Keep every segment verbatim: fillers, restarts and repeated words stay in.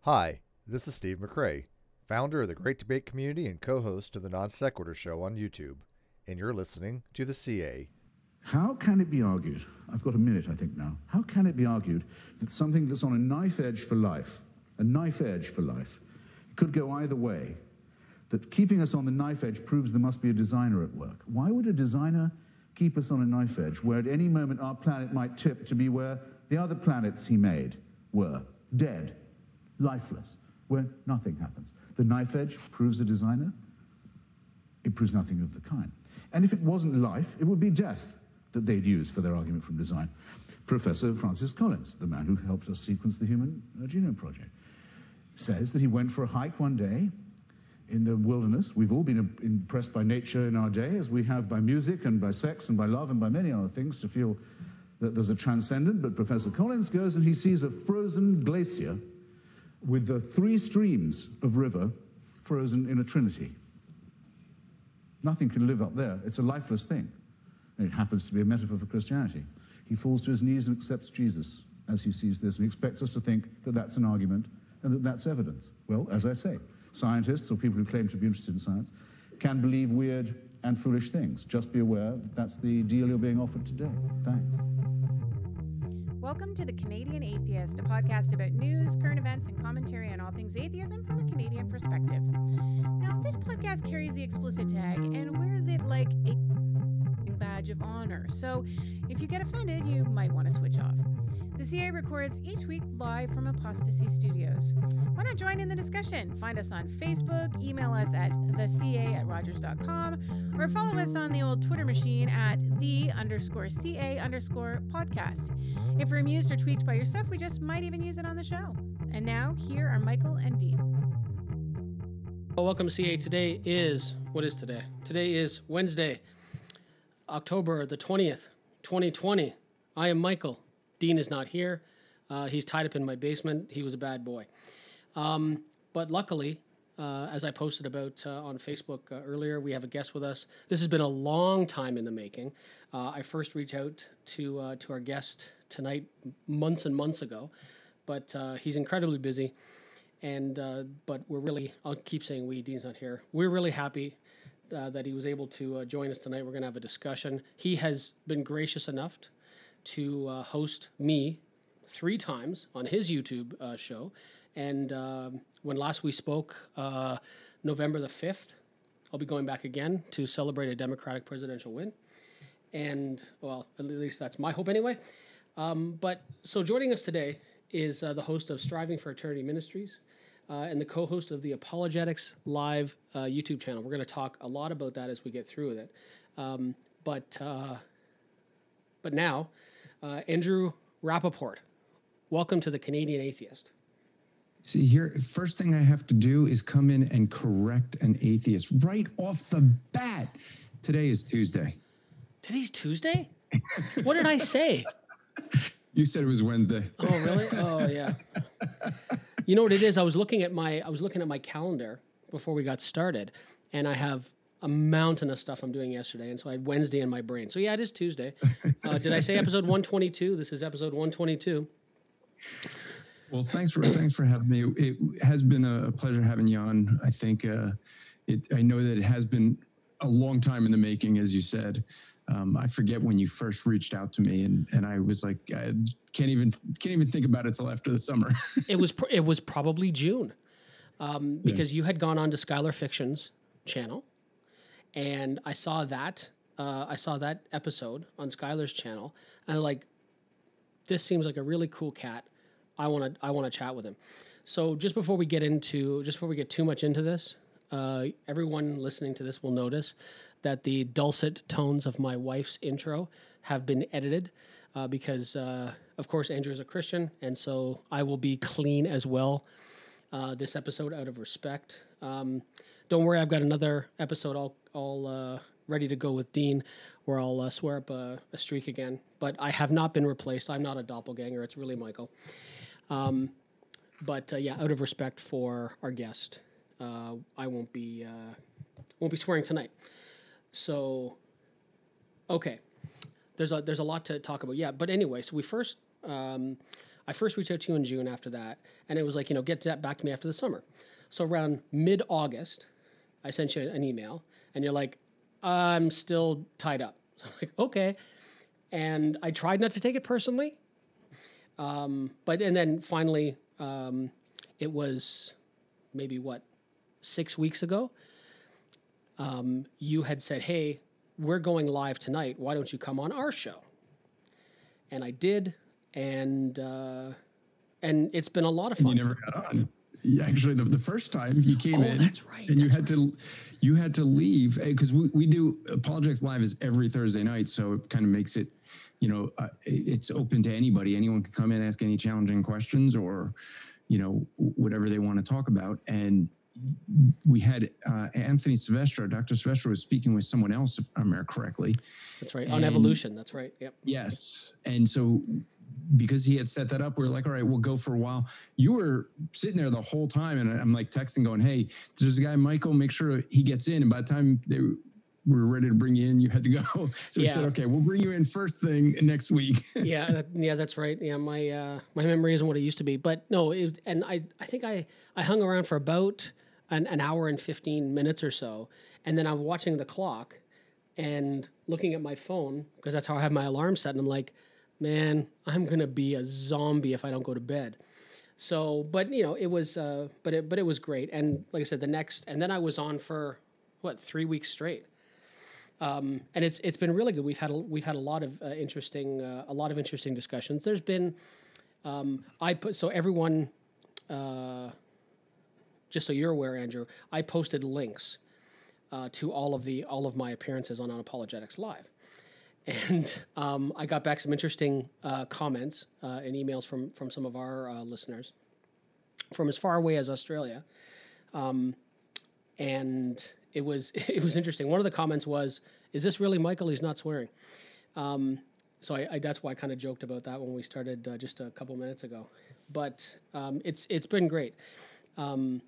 Hi, this is Steve McRae, founder of the Great Debate Community and co-host of the Non Sequitur Show on YouTube, and you're listening to the C A. How can it be argued, I've got a minute I think now, how can it be argued that something that's on a knife edge for life, a knife edge for life, could go either way, that keeping us on the knife edge proves there must be a designer at work? Why would a designer keep us on a knife edge where at any moment our planet might tip to be where the other planets he made were, dead, lifeless, where nothing happens? The knife edge proves a designer? It proves nothing of the kind. And if it wasn't life, it would be death that they'd use for their argument from design. Professor Francis Collins, the man who helped us sequence the Human Genome Project, says that he went for a hike one day in the wilderness. We've all been impressed by nature in our day, as we have by music and by sex and by love and by many other things, to feel that there's a transcendent. But Professor Collins goes and he sees a frozen glacier with the three streams of river frozen in a trinity. Nothing can live up there. It's a lifeless thing. And it happens to be a metaphor for Christianity. He falls to his knees and accepts Jesus as he sees this, and he expects us to think that that's an argument and that that's evidence. Well, as I say, scientists or people who claim to be interested in science can believe weird and foolish things. Just be aware that that's the deal you're being offered today. Thanks. Welcome to The Canadian Atheist, a podcast about news, current events, and commentary on all things atheism from a Canadian perspective. Now, this podcast carries the explicit tag and wears it like a badge of honor, so if you get offended, you might want to switch off. The C A records each week live from Apostasy Studios. Why not join in the discussion? Find us on Facebook, email us at the C A at rogers dot com, or follow us on the old Twitter machine at the underscore CA underscore podcast. If we're amused or tweaked by your stuff, we just might even use it on the show. And now, here are Michael and Dean. Well, welcome to C A. Today is, what is today? Today is Wednesday, October the twentieth, twenty twenty. I am Michael. Dean is not here. Uh, he's tied up in my basement. He was a bad boy. Um, but luckily, uh, as I posted about uh, on Facebook uh, earlier, we have a guest with us. This has been a long time in the making. Uh, I first reached out to uh, to our guest tonight months and months ago, but uh, he's incredibly busy. And uh, but we're really, I'll keep saying we, Dean's not here. We're really happy uh, that he was able to uh, join us tonight. We're going to have a discussion. He has been gracious enough to uh, host me three times on his YouTube uh, show. And uh, when last we spoke, uh, November the fifth, I'll be going back again to celebrate a Democratic presidential win. And, well, at least that's my hope anyway. Um, but so joining us today is uh, the host of Striving for Eternity Ministries uh, and the co-host of the Apologetics Live uh, YouTube channel. We're going to talk a lot about that as we get through with it. Um, but, uh, but now... Uh, Andrew Rappaport, welcome to the Canadian Atheist. See, here, first thing I have to do is come in and correct an atheist right off the bat. Today is Tuesday. Today's Tuesday? What did I say? You said it was Wednesday. Oh, really? Oh, yeah. You know what it is? I was looking at my I was looking at my calendar before we got started, and I have a mountain of stuff I'm doing yesterday, and so I had Wednesday in my brain. So yeah, it is Tuesday. Uh, did I say episode one twenty-two? This is episode one twenty-two. Well, thanks for thanks for having me. It has been a pleasure having you on. I think uh, it. I know that it has been a long time in the making, as you said. Um, I forget when you first reached out to me, and, and I was like, I can't even can't even think about it till after the summer. it was pr- it was probably June, um, because yeah. You had gone on to Skylar Fiction's channel. And I saw that, uh, I saw that episode on Skylar's channel, and I'm like, this seems like a really cool cat. I want to, I want to chat with him. So just before we get into, just before we get too much into this, uh, everyone listening to this will notice that the dulcet tones of my wife's intro have been edited, uh, because, uh, of course, Andrew is a Christian, and so I will be clean as well uh, this episode out of respect. Um, don't worry, I've got another episode all all uh, ready to go with Dean, where I'll uh, swear up a, a streak again. But I have not been replaced. I'm not a doppelganger. It's really Michael. Um, but uh, yeah, out of respect for our guest, uh, I won't be uh, won't be swearing tonight. So, okay, there's a there's a lot to talk about. Yeah, but anyway, so we first um, I first reached out to you in June after that, and it was like, you know, get that back to me after the summer. So around mid-August, I sent you an email, and you're like, I'm still tied up. So I'm like, okay. And I tried not to take it personally. Um, but, and then finally, um, it was maybe what, six weeks ago, um, you had said, hey, we're going live tonight. Why don't you come on our show? And I did. And, uh, and it's been a lot of fun. And you never got on. Actually, the, the first time you came oh, in, that's right, and that's you had right. to, you had to leave because we, we do Apologetics Live is every Thursday night, so it kind of makes it, you know, uh, it's open to anybody. Anyone can come in, ask any challenging questions, or, you know, whatever they want to talk about. And we had uh, Anthony Silvestro, Doctor Silvestro was speaking with someone else, if I remember correctly. That's right, and, on evolution. That's right. Yep. Yes, and so. Because he had set that up, we were like, all right, we'll go for a while. You were sitting there the whole time, and I'm like texting going, hey, there's a guy, Michael, make sure he gets in. And by the time they were ready to bring you in, you had to go. So we yeah. said, okay, we'll bring you in first thing next week. yeah, that, yeah, that's right. Yeah, my uh, my memory isn't what it used to be. But no, it, and I, I think I, I hung around for about an, an hour and fifteen minutes or so. And then I'm watching the clock and looking at my phone, because that's how I have my alarm set. And I'm like, man, I'm going to be a zombie if I don't go to bed. So, but you know, it was, uh, but it, but it was great. And like I said, the next, and then I was on for what, three weeks straight. Um, and it's, it's been really good. We've had, a, we've had a lot of uh, interesting, uh, a lot of interesting discussions. There's been, um, I put, so everyone, uh, just so you're aware, Andrew, I posted links, uh, to all of the, all of my appearances on Unapologetics Live. And um, I got back some interesting uh, comments uh, and emails from from some of our uh, listeners from as far away as Australia, um, and it was it was interesting. One of the comments was, "Is this really Michael? He's not swearing." Um, so I, I, that's why I kind of joked about that when we started uh, just a couple minutes ago. But um, it's it's been great. Um,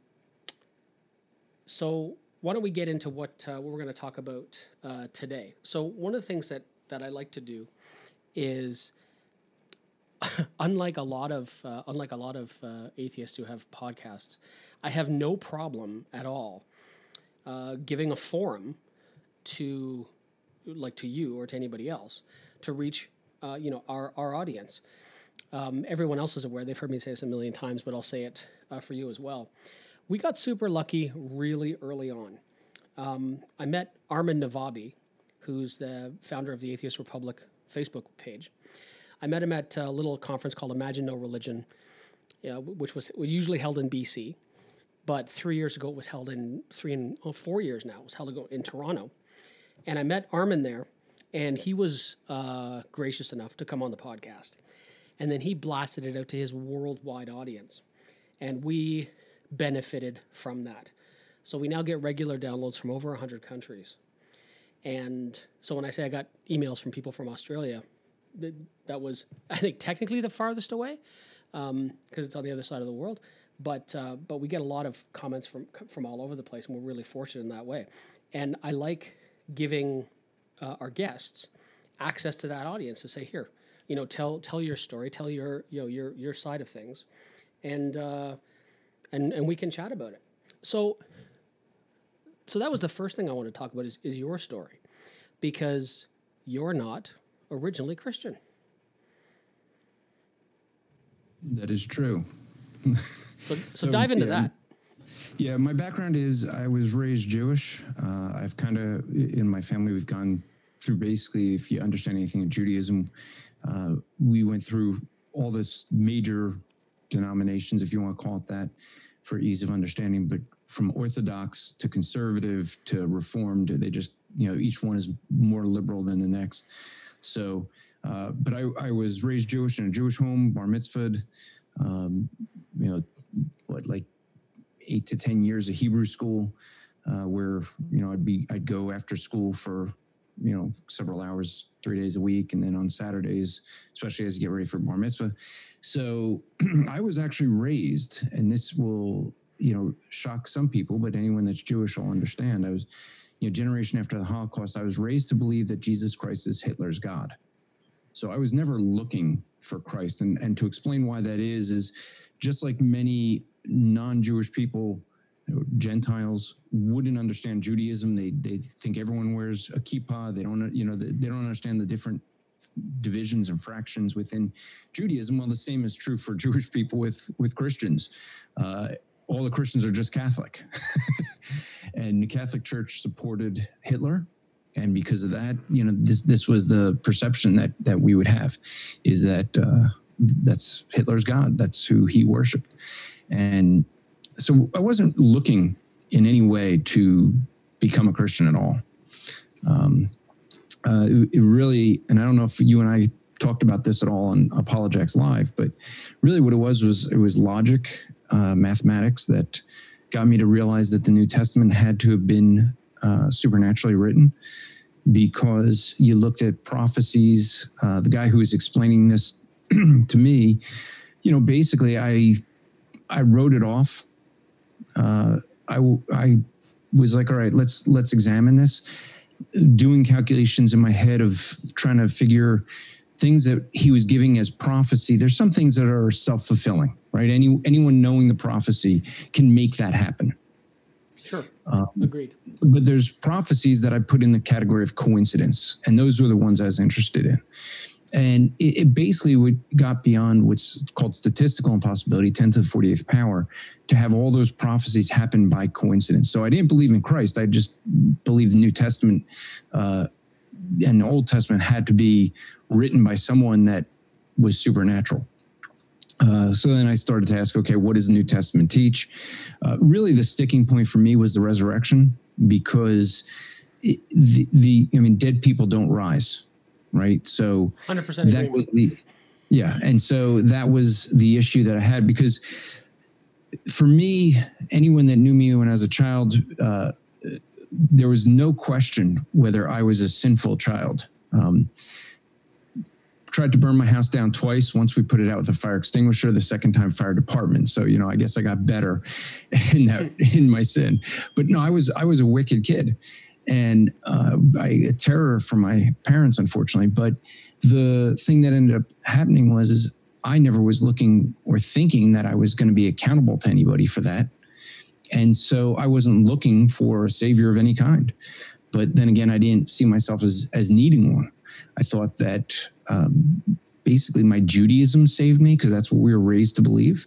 so why don't we get into what uh, what we're going to talk about uh, today? So one of the things that that I like to do is, unlike a lot of uh, unlike a lot of uh, atheists who have podcasts, I have no problem at all uh, giving a forum to, like to you or to anybody else, to reach uh, you know our our audience. Um, everyone else is aware. They've heard me say this a million times, but I'll say it uh, for you as well. We got super lucky really early on. Um, I met Armin Navabi, who's the founder of the Atheist Republic Facebook page. I met him at a little conference called Imagine No Religion, uh, which was usually held in B C, but three years ago it was held in, three and oh, four years now, it was held in Toronto. And I met Armin there, and he was uh, gracious enough to come on the podcast. And then he blasted it out to his worldwide audience. And we benefited from that. So we now get regular downloads from over one hundred countries. And so when I say I got emails from people from Australia, th- that was, I think, technically the farthest away, because um, it's on the other side of the world. But uh, but we get a lot of comments from from all over the place, and we're really fortunate in that way. And I like giving uh, our guests access to that audience to say, here, you know, tell tell your story, tell your you know your your side of things, and uh, and and we can chat about it. So. So that was the first thing I want to talk about is, is your story, because you're not originally Christian. That is true. So, so, so dive into yeah, that. Yeah, my background is I was raised Jewish. Uh, I've kind of, in my family, we've gone through basically, if you understand anything of Judaism, uh, we went through all this major denominations, if you want to call it that, for ease of understanding, but from Orthodox to conservative to Reformed, they just, you know, each one is more liberal than the next. So, uh, but I, I was raised Jewish in a Jewish home, bar mitzvahed, um, you know, what, like eight to ten years of Hebrew school, uh, where, you know, I'd be, I'd go after school for, you know, several hours, three days a week. And then on Saturdays, especially as you get ready for bar mitzvah. So I was actually raised, and this will, you know, shock some people, but anyone that's Jewish will understand. I was, you know, generation after the Holocaust, I was raised to believe that Jesus Christ is Hitler's God. So I was never looking for Christ. And, and to explain why that is, is just like many non-Jewish people, Gentiles wouldn't understand Judaism. They they think everyone wears a kippah. They don't, you know, they, they don't understand the different divisions and fractions within Judaism. Well, the same is true for Jewish people with with Christians. Uh, all the Christians are just Catholic, and the Catholic Church supported Hitler, and because of that, you know, this this was the perception that that we would have, is that uh, that's Hitler's God. That's who he worshipped, and so I wasn't looking in any way to become a Christian at all. Um, uh, it, it really, and I don't know if you and I talked about this at all on Apologetics Live, but really what it was, was it was logic, uh, mathematics that got me to realize that the New Testament had to have been uh, supernaturally written, because you looked at prophecies. Uh, the guy who was explaining this to me, you know, basically I, I wrote it off. Uh, I, I was like, all right, let's, let's examine this, doing calculations in my head of trying to figure things that he was giving as prophecy. There's some things that are self-fulfilling, right? Any, anyone knowing the prophecy can make that happen. Sure. Um, Agreed. But there's prophecies that I put in the category of coincidence, and those were the ones I was interested in. And it, it basically would, got beyond what's called statistical impossibility, ten to the forty-eighth power, to have all those prophecies happen by coincidence. So I didn't believe in Christ. I just believed the New Testament uh, and the Old Testament had to be written by someone that was supernatural. Uh, so then I started to ask, okay, what does the New Testament teach? Uh, really, the sticking point for me was the resurrection, because it, the, the, I mean, dead people don't rise. Right. So one hundred percent that was the, yeah. And so that was the issue that I had, because for me, anyone that knew me when I was a child, uh, there was no question whether I was a sinful child. Um, tried to burn my house down twice. Once we put it out with a fire extinguisher, the second time fire department. So, you know, I guess I got better in that, in my sin, but no, I was, I was a wicked kid. And uh, I a terror from my parents, unfortunately. But the thing that ended up happening was is I never was looking or thinking that I was going to be accountable to anybody for that. And so I wasn't looking for a savior of any kind. But then again, I didn't see myself as, as needing one. I thought that um, basically my Judaism saved me, because that's what we were raised to believe.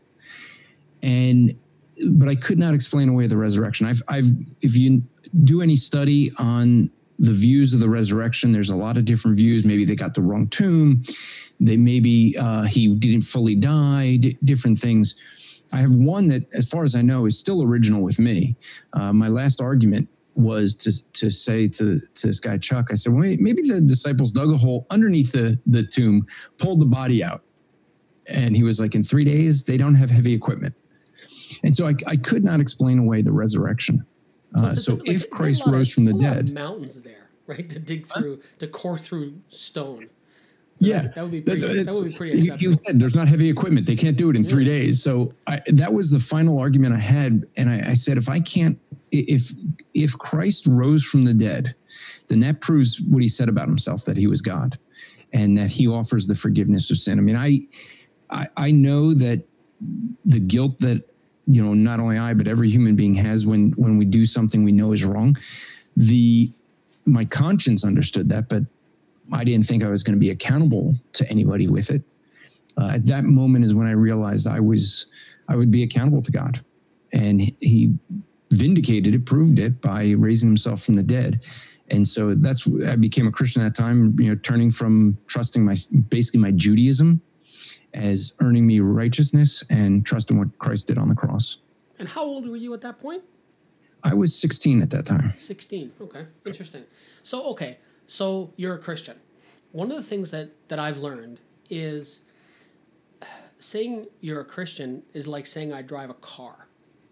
And but I could not explain away the resurrection. I've, I've, if you do any study on the views of the resurrection, there's a lot of different views. Maybe they got the wrong tomb. They maybe uh, he didn't fully die, d- different things. I have one that, as far as I know, is still original with me. Uh, my last argument was to to say to, to this guy, Chuck, I said, well, maybe the disciples dug a hole underneath the, the tomb, pulled the body out. And he was like, in three days, they don't have heavy equipment. And so I, I could not explain away the resurrection. Uh, so like, if Christ of, rose from the dead, mountains there, right, to dig through, to core through stone. Yeah, that, that would be pretty, that would be pretty you, you said there's not heavy equipment; they can't do it in yeah. three days. So I, that was the final argument I had, and I, I said, if I can't, if if Christ rose from the dead, then that proves what he said about himself, that he was God, and that he offers the forgiveness of sin. I mean, I I, I know that the guilt that, you know, not only I, but every human being has when, when we do something we know is wrong. The, my conscience understood that, but I didn't think I was going to be accountable to anybody with it. Uh, at that moment is when I realized I was, I would be accountable to God, and he vindicated it, proved it by raising himself from the dead. And so that's, I became a Christian at that time, you know, turning from trusting my, basically my Judaism as earning me righteousness, and trusting what Christ did on the cross. And how old were you at that point? I was sixteen at that time. sixteen. Okay. Interesting. So, okay. So you're a Christian. One of the things that, that I've learned is saying you're a Christian is like saying I drive a car.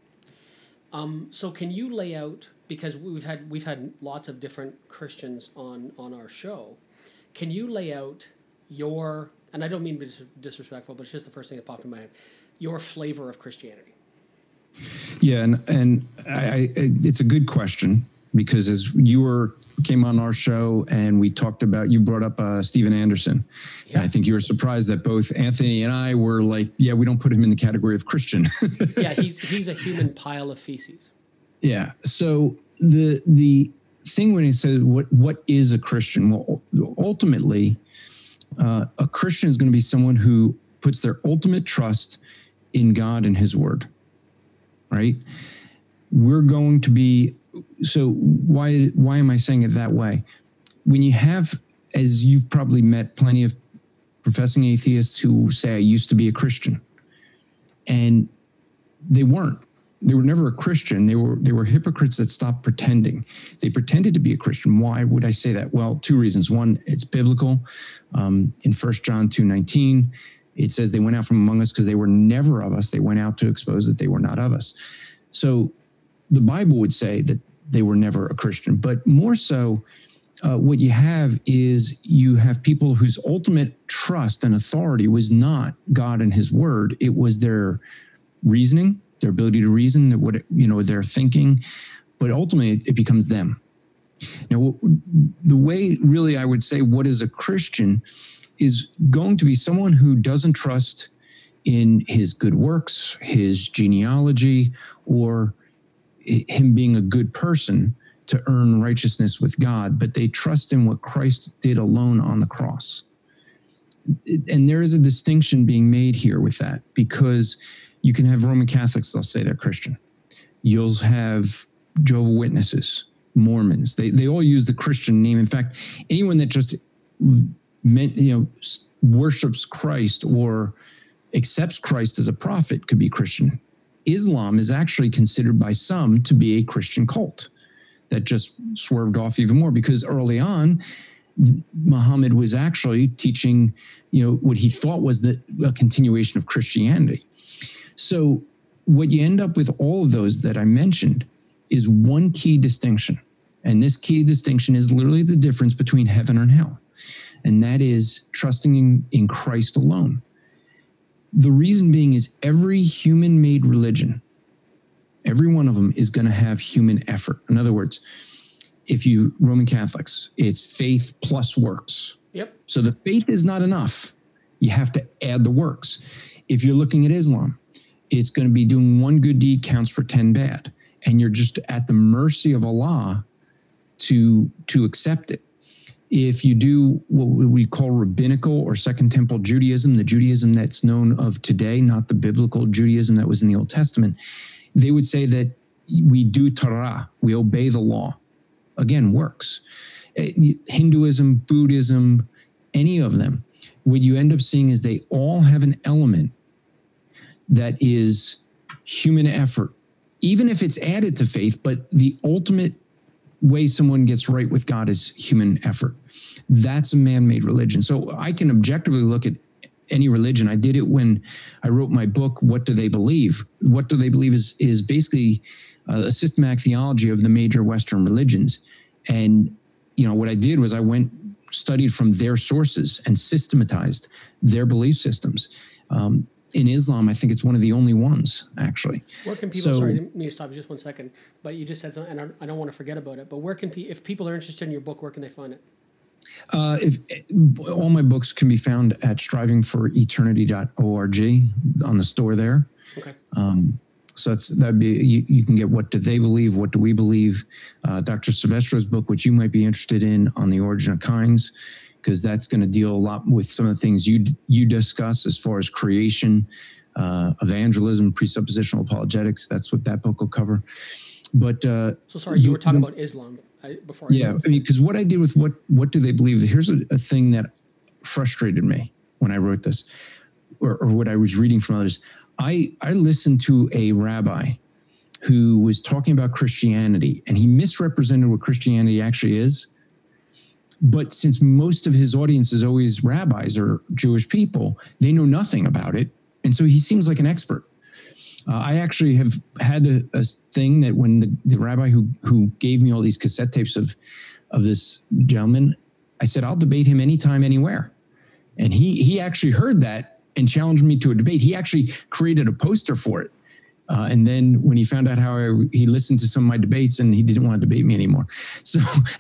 Um, so can you lay out, because we've had, we've had lots of different Christians on, on our show. Can you lay out your, and I don't mean to be disrespectful, but it's just the first thing that popped in my head, your flavor of Christianity? Yeah, and and I, I, it's a good question, because as you were came on our show and we talked about, you brought up uh, Steven Anderson. Yeah. And I think you were surprised that both Anthony and I were like, yeah, we don't put him in the category of Christian. Yeah, he's he's a human pile of feces. Yeah. So the the thing when it says what what is a Christian? Well, ultimately, uh, a Christian is going to be someone who puts their ultimate trust in God and His Word. Right? We're going to be. So why why am I saying it that way? When you have, as you've probably met plenty of professing atheists who say, I used to be a Christian, and they weren't. They were never a Christian. They were they were hypocrites that stopped pretending. They pretended to be a Christian. Why would I say that? Well, two reasons. One, it's biblical. Um, in First John two nineteen, it says they went out from among us because they were never of us. They went out to expose that they were not of us. So the Bible would say that they were never a Christian, but more so, uh, what you have is you have people whose ultimate trust and authority was not God and His Word. It was their reasoning, their ability to reason, that what, you know, their thinking, but ultimately it becomes them. Now, the way really I would say what is a Christian is going to be someone who doesn't trust in his good works, his genealogy, or him being a good person to earn righteousness with God, but they trust in what Christ did alone on the cross. And there is a distinction being made here with that, because you can have Roman Catholics, they'll say they're Christian. You'll have Jehovah's Witnesses, Mormons. They they all use the Christian name. In fact, anyone that just meant, you know, worships Christ or accepts Christ as a prophet could be Christian. Islam is actually considered by some to be a Christian cult that just swerved off even more, because early on, Muhammad was actually teaching, you know, what he thought was the a continuation of Christianity. So what you end up with all of those that I mentioned is one key distinction. And this key distinction is literally the difference between heaven and hell. And that is trusting in, in Christ alone. The reason being is every human-made religion, every one of them is going to have human effort. In other words, if you, Roman Catholics, it's faith plus works. Yep. So the faith is not enough. You have to add the works. If you're looking at Islam, it's going to be doing one good deed counts for ten bad. And you're just at the mercy of Allah to, to accept it. If you do what we call rabbinical or Second Temple Judaism, the Judaism that's known of today, not the biblical Judaism that was in the Old Testament, they would say that we do Torah, we obey the law. Again, works. Hinduism, Buddhism, any of them, what you end up seeing is they all have an element that is human effort, even if it's added to faith, but the ultimate way someone gets right with God is human effort. That's a man-made religion. So I can objectively look at any religion. I did it when I wrote my book, What Do They Believe? What Do They Believe is, is basically a systematic theology of the major Western religions. And, you know, what I did was I went, studied from their sources and systematized their belief systems. Um, in Islam, I think it's one of the only ones, actually. Where can people, so, sorry, let me stop just one second, but you just said something, and I, I don't want to forget about it, but where can, pe- if people are interested in your book, where can they find it? Uh, if all my books can be found at striving for eternity dot org on the store there. Okay. Um, so that's, that'd be, you, you can get What Do They Believe? What Do We Believe? Uh, Doctor Silvestro's book, which you might be interested in, on the origin of kinds, because that's going to deal a lot with some of the things you you discuss as far as creation, uh, evangelism, presuppositional apologetics. That's what that book will cover. But uh, so sorry, you were talking about Islam I, before. Yeah, I mean, because what I did with what what do they believe? Here's a, a thing that frustrated me when I wrote this, or, or what I was reading from others. I I listened to a rabbi who was talking about Christianity, and he misrepresented what Christianity actually is. But since most of his audience is always rabbis or Jewish people, they know nothing about it. And so he seems like an expert. Uh, I actually have had a, a thing that when the, the rabbi who who gave me all these cassette tapes of, of this gentleman, I said, I'll debate him anytime, anywhere. And he he actually heard that and challenged me to a debate. He actually created a poster for it. Uh, and then when he found out how I, he listened to some of my debates, and he didn't want to debate me anymore. So,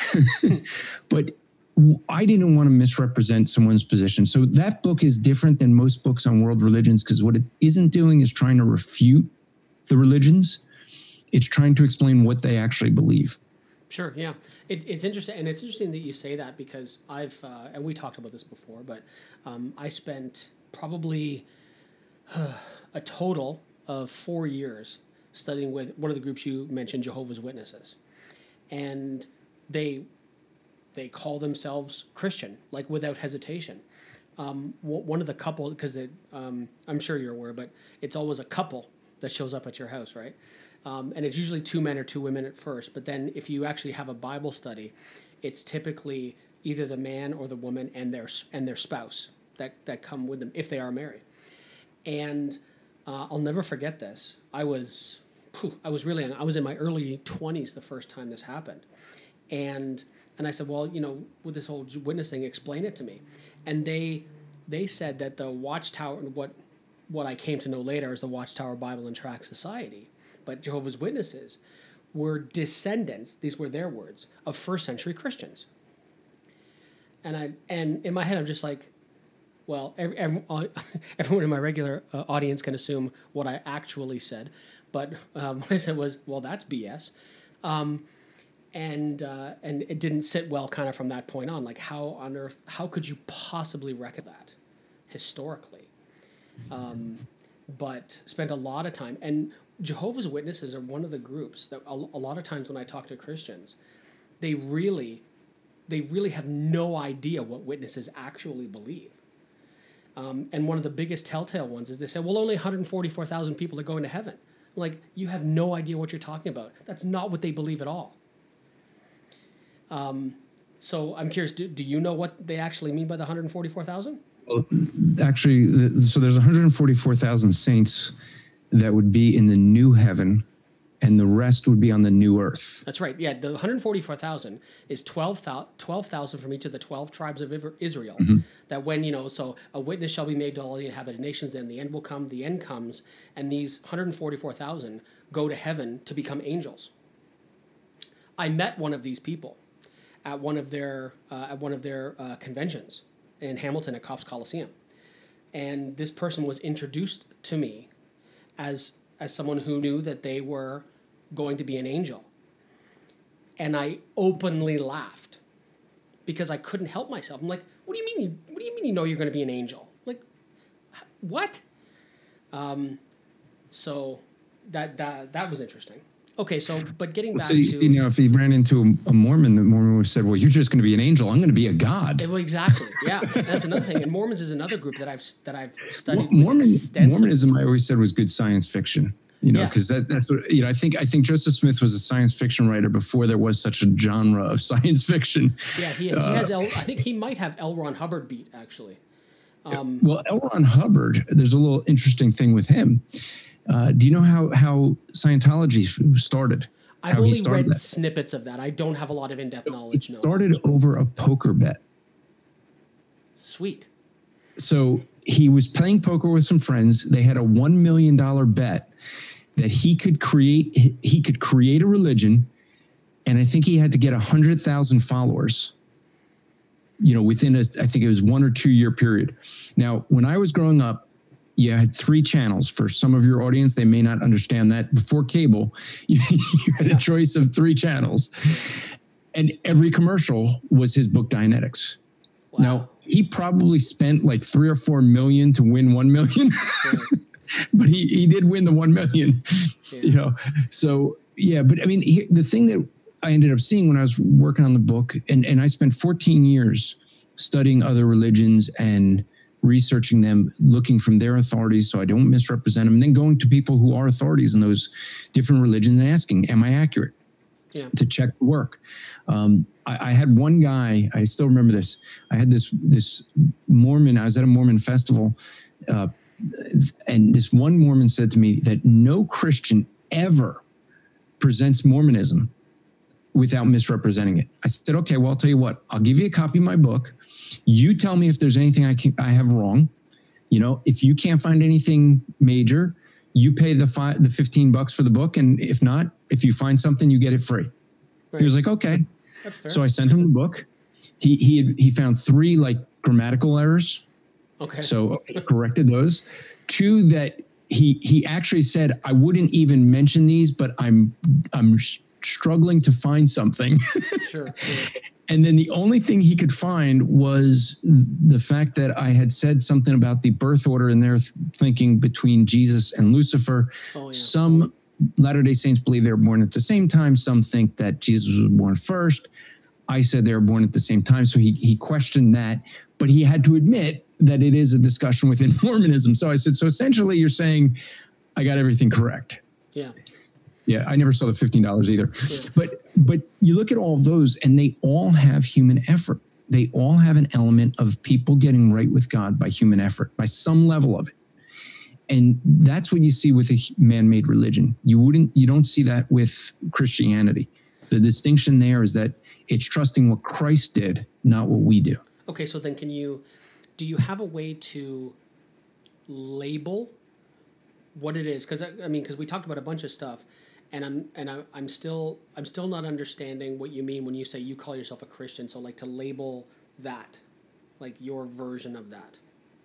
but I didn't want to misrepresent someone's position. So that book is different than most books on world religions, because what it isn't doing is trying to refute the religions. It's trying to explain what they actually believe. Sure, yeah. It, it's interesting, and it's interesting that you say that, because I've, uh, and we talked about this before, but um, I spent probably uh, a total of four years studying with one of the groups you mentioned, Jehovah's Witnesses. And they they call themselves Christian, like without hesitation. Um, one of the couple, because um, I'm sure you're aware, but it's always a couple that shows up at your house, right? Um, and it's usually two men or two women at first. But then if you actually have a Bible study, it's typically either the man or the woman and their and their spouse that, that come with them if they are married. And uh, I'll never forget this. I was, whew, I was really, I was in my early twenties the first time this happened. And and I said, well, you know, with this whole witness thing, explain it to me. And they they said that the Watchtower, what what I came to know later is the Watchtower Bible and Tract Society, but Jehovah's Witnesses were descendants, these were their words, of first century Christians. And I and in my head, I'm just like, well, every, every, everyone in my regular uh, audience can assume what I actually said. But um, what I said was, well, that's B S. Um, and uh, and it didn't sit well kind of from that point on. Like, how on earth, how could you possibly reckon that historically? Um, but spent a lot of time. And Jehovah's Witnesses are one of the groups that a, a lot of times when I talk to Christians, they really, they really have no idea what witnesses actually believe. Um, and one of the biggest telltale ones is they say, well, only one hundred forty-four thousand people are going to heaven. Like, you have no idea what you're talking about. That's not what they believe at all. Um, so I'm curious, do, do you know what they actually mean by the one hundred forty-four thousand? Well, actually, the, so there's one hundred forty-four thousand saints that would be in the new heaven, and the rest would be on the new earth. That's right. Yeah, the one hundred forty-four thousand is twelve thousand from each of the twelve tribes of Israel. Mm-hmm. That when, you know, so a witness shall be made to all the inhabited nations, then the end will come, the end comes, and these one hundred forty-four thousand go to heaven to become angels. I met one of these people at one of their uh, at one of their uh, conventions in Hamilton at Copps Coliseum. And this person was introduced to me as as someone who knew that they were going to be an angel. And I openly laughed because I couldn't help myself. I'm like, what do you mean you, what do you mean you know you're going to be an angel? Like, what? Um, so that, that that was interesting. Okay, so, but getting back so, to... You know, if he ran into a, a Mormon, the Mormon would have said, well, you're just going to be an angel. I'm going to be a god. Well, exactly, yeah. That's another thing. And Mormons is another group that I've that I've studied Mormon, extensively. Mormonism, I always said, was good science fiction. You know, because yeah. that, that's what, you know, I think I think Joseph Smith was a science fiction writer before there was such a genre of science fiction. Yeah, he, he uh, has, L, I think he might have L. Ron Hubbard beat, actually. Um, well, L. Ron Hubbard, there's a little interesting thing with him. Uh, do you know how, how Scientology started? I've only read that. snippets of that. I don't have a lot of in-depth knowledge. It started no. over a poker bet. Sweet. So he was playing poker with some friends. They had a one million dollars bet that he could create. He could create a religion, and I think he had to get one hundred thousand followers, you know, within a, I think it was one or two year period. Now, when I was growing up, you had three channels. For some of your audience, they may not understand that. Before cable, you, you had a choice of three channels. And every commercial was his book, Dianetics. Wow. Now, he probably spent like three or four million to win one million. Right. But he, he did win the one million, yeah. you know. So, yeah, but I mean, he, the thing that I ended up seeing when I was working on the book, and, and I spent fourteen years studying other religions and researching them, looking from their authorities so I don't misrepresent them, and then going to people who are authorities in those different religions and asking, am I accurate? Yeah. To check the work. Um, I, I had one guy, I still remember this. I had this this Mormon, I was at a Mormon festival, uh, and this one Mormon said to me that no Christian ever presents Mormonism without misrepresenting it. I said, okay, well, I'll tell you what, I'll give you a copy of my book. You tell me if there's anything I can I have wrong. You know, if you can't find anything major, you pay the five, the fifteen bucks for the book. And if not, if you find something, you get it free. Right. He was like, okay. That's fair. So I sent him the book. He, he, had, he found three like grammatical errors. Okay. So I corrected those. Two that he, he actually said, I wouldn't even mention these, but I'm, I'm struggling to find something. Sure. sure. And then the only thing he could find was the fact that I had said something about the birth order in their th- thinking between Jesus and Lucifer. Oh, yeah. Some Latter-day Saints believe they were born at the same time. Some think that Jesus was born first. I said they were born at the same time. So he, he questioned that, but he had to admit that it is a discussion within Mormonism. So I said, so essentially you're saying I got everything correct. Yeah. Yeah, I never saw the fifteen dollars either. Yeah. But but you look at all of those and they all have human effort. They all have an element of people getting right with God by human effort, by some level of it. And that's what you see with a man-made religion. You wouldn't, you don't see that with Christianity. The distinction there is that it's trusting what Christ did, not what we do. Okay, so then can you, do you have a way to label what it is? Because I, I mean, because we talked about a bunch of stuff. And I'm and I, I'm still I'm still not understanding what you mean when you say you call yourself a Christian. So like to label that, like your version of that.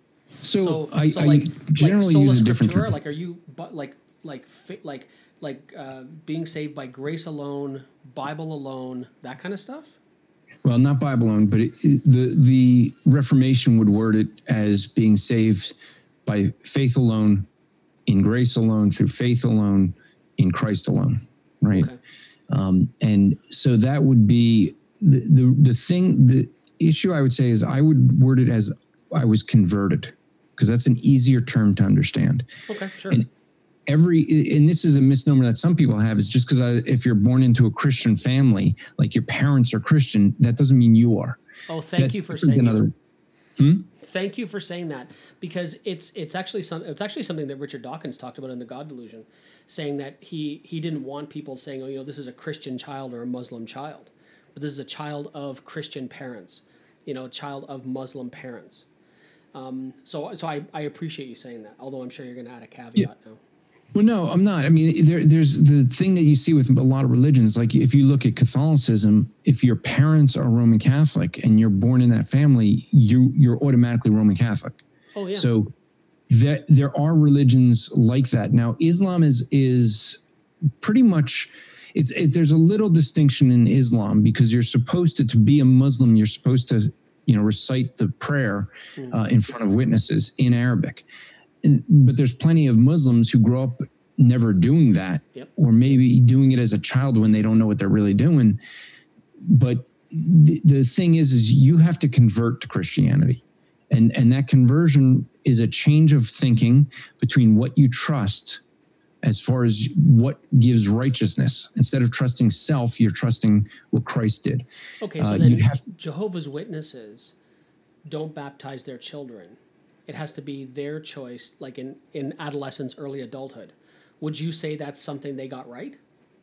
So, so I, so I like, generally like use a different scriptura, term. like are you but like like like like uh, being saved by grace alone, Bible alone, that kind of stuff? Well, not Bible alone, but it, it, the the Reformation would word it as being saved by faith alone, in grace alone, through faith alone, in Christ alone, right? Okay. Um, and so that would be the, the the thing, the issue I would say is I would word it as I was converted, because that's an easier term to understand. Okay, sure. And every, and this is a misnomer that some people have, is just because if you're born into a Christian family, like your parents are Christian, that doesn't mean you are. Oh, thank that's you for saying another, that. Hmm? Thank you for saying that, because it's it's actually some, it's actually something that Richard Dawkins talked about in The God Delusion, saying that he he didn't want people saying, oh, you know, this is a Christian child or a Muslim child, but this is a child of Christian parents, you know, a child of Muslim parents. Um, so so I, I appreciate you saying that, although I'm sure you're going to add a caveat yeah. now. Well, no, I'm not. I mean, there, there's the thing that you see with a lot of religions. Like if you look at Catholicism, if your parents are Roman Catholic and you're born in that family, you, you're automatically Roman Catholic. Oh, yeah. So that there are religions like that. Now, Islam is is pretty much, it's it, there's a little distinction in Islam, because you're supposed to, to be a Muslim, you're supposed to, you know, recite the prayer uh, in front of witnesses in Arabic. And, but there's plenty of Muslims who grow up never doing that, yep. or maybe doing it as a child when they don't know what they're really doing. But the, the thing is, is you have to convert to Christianity. And, and that conversion is a change of thinking between what you trust as far as what gives righteousness. Instead of trusting self, you're trusting what Christ did. Okay, so uh, then have, Jehovah's Witnesses don't baptize their children. It has to be their choice, like in, in adolescence, early adulthood. Would you say that's something they got right?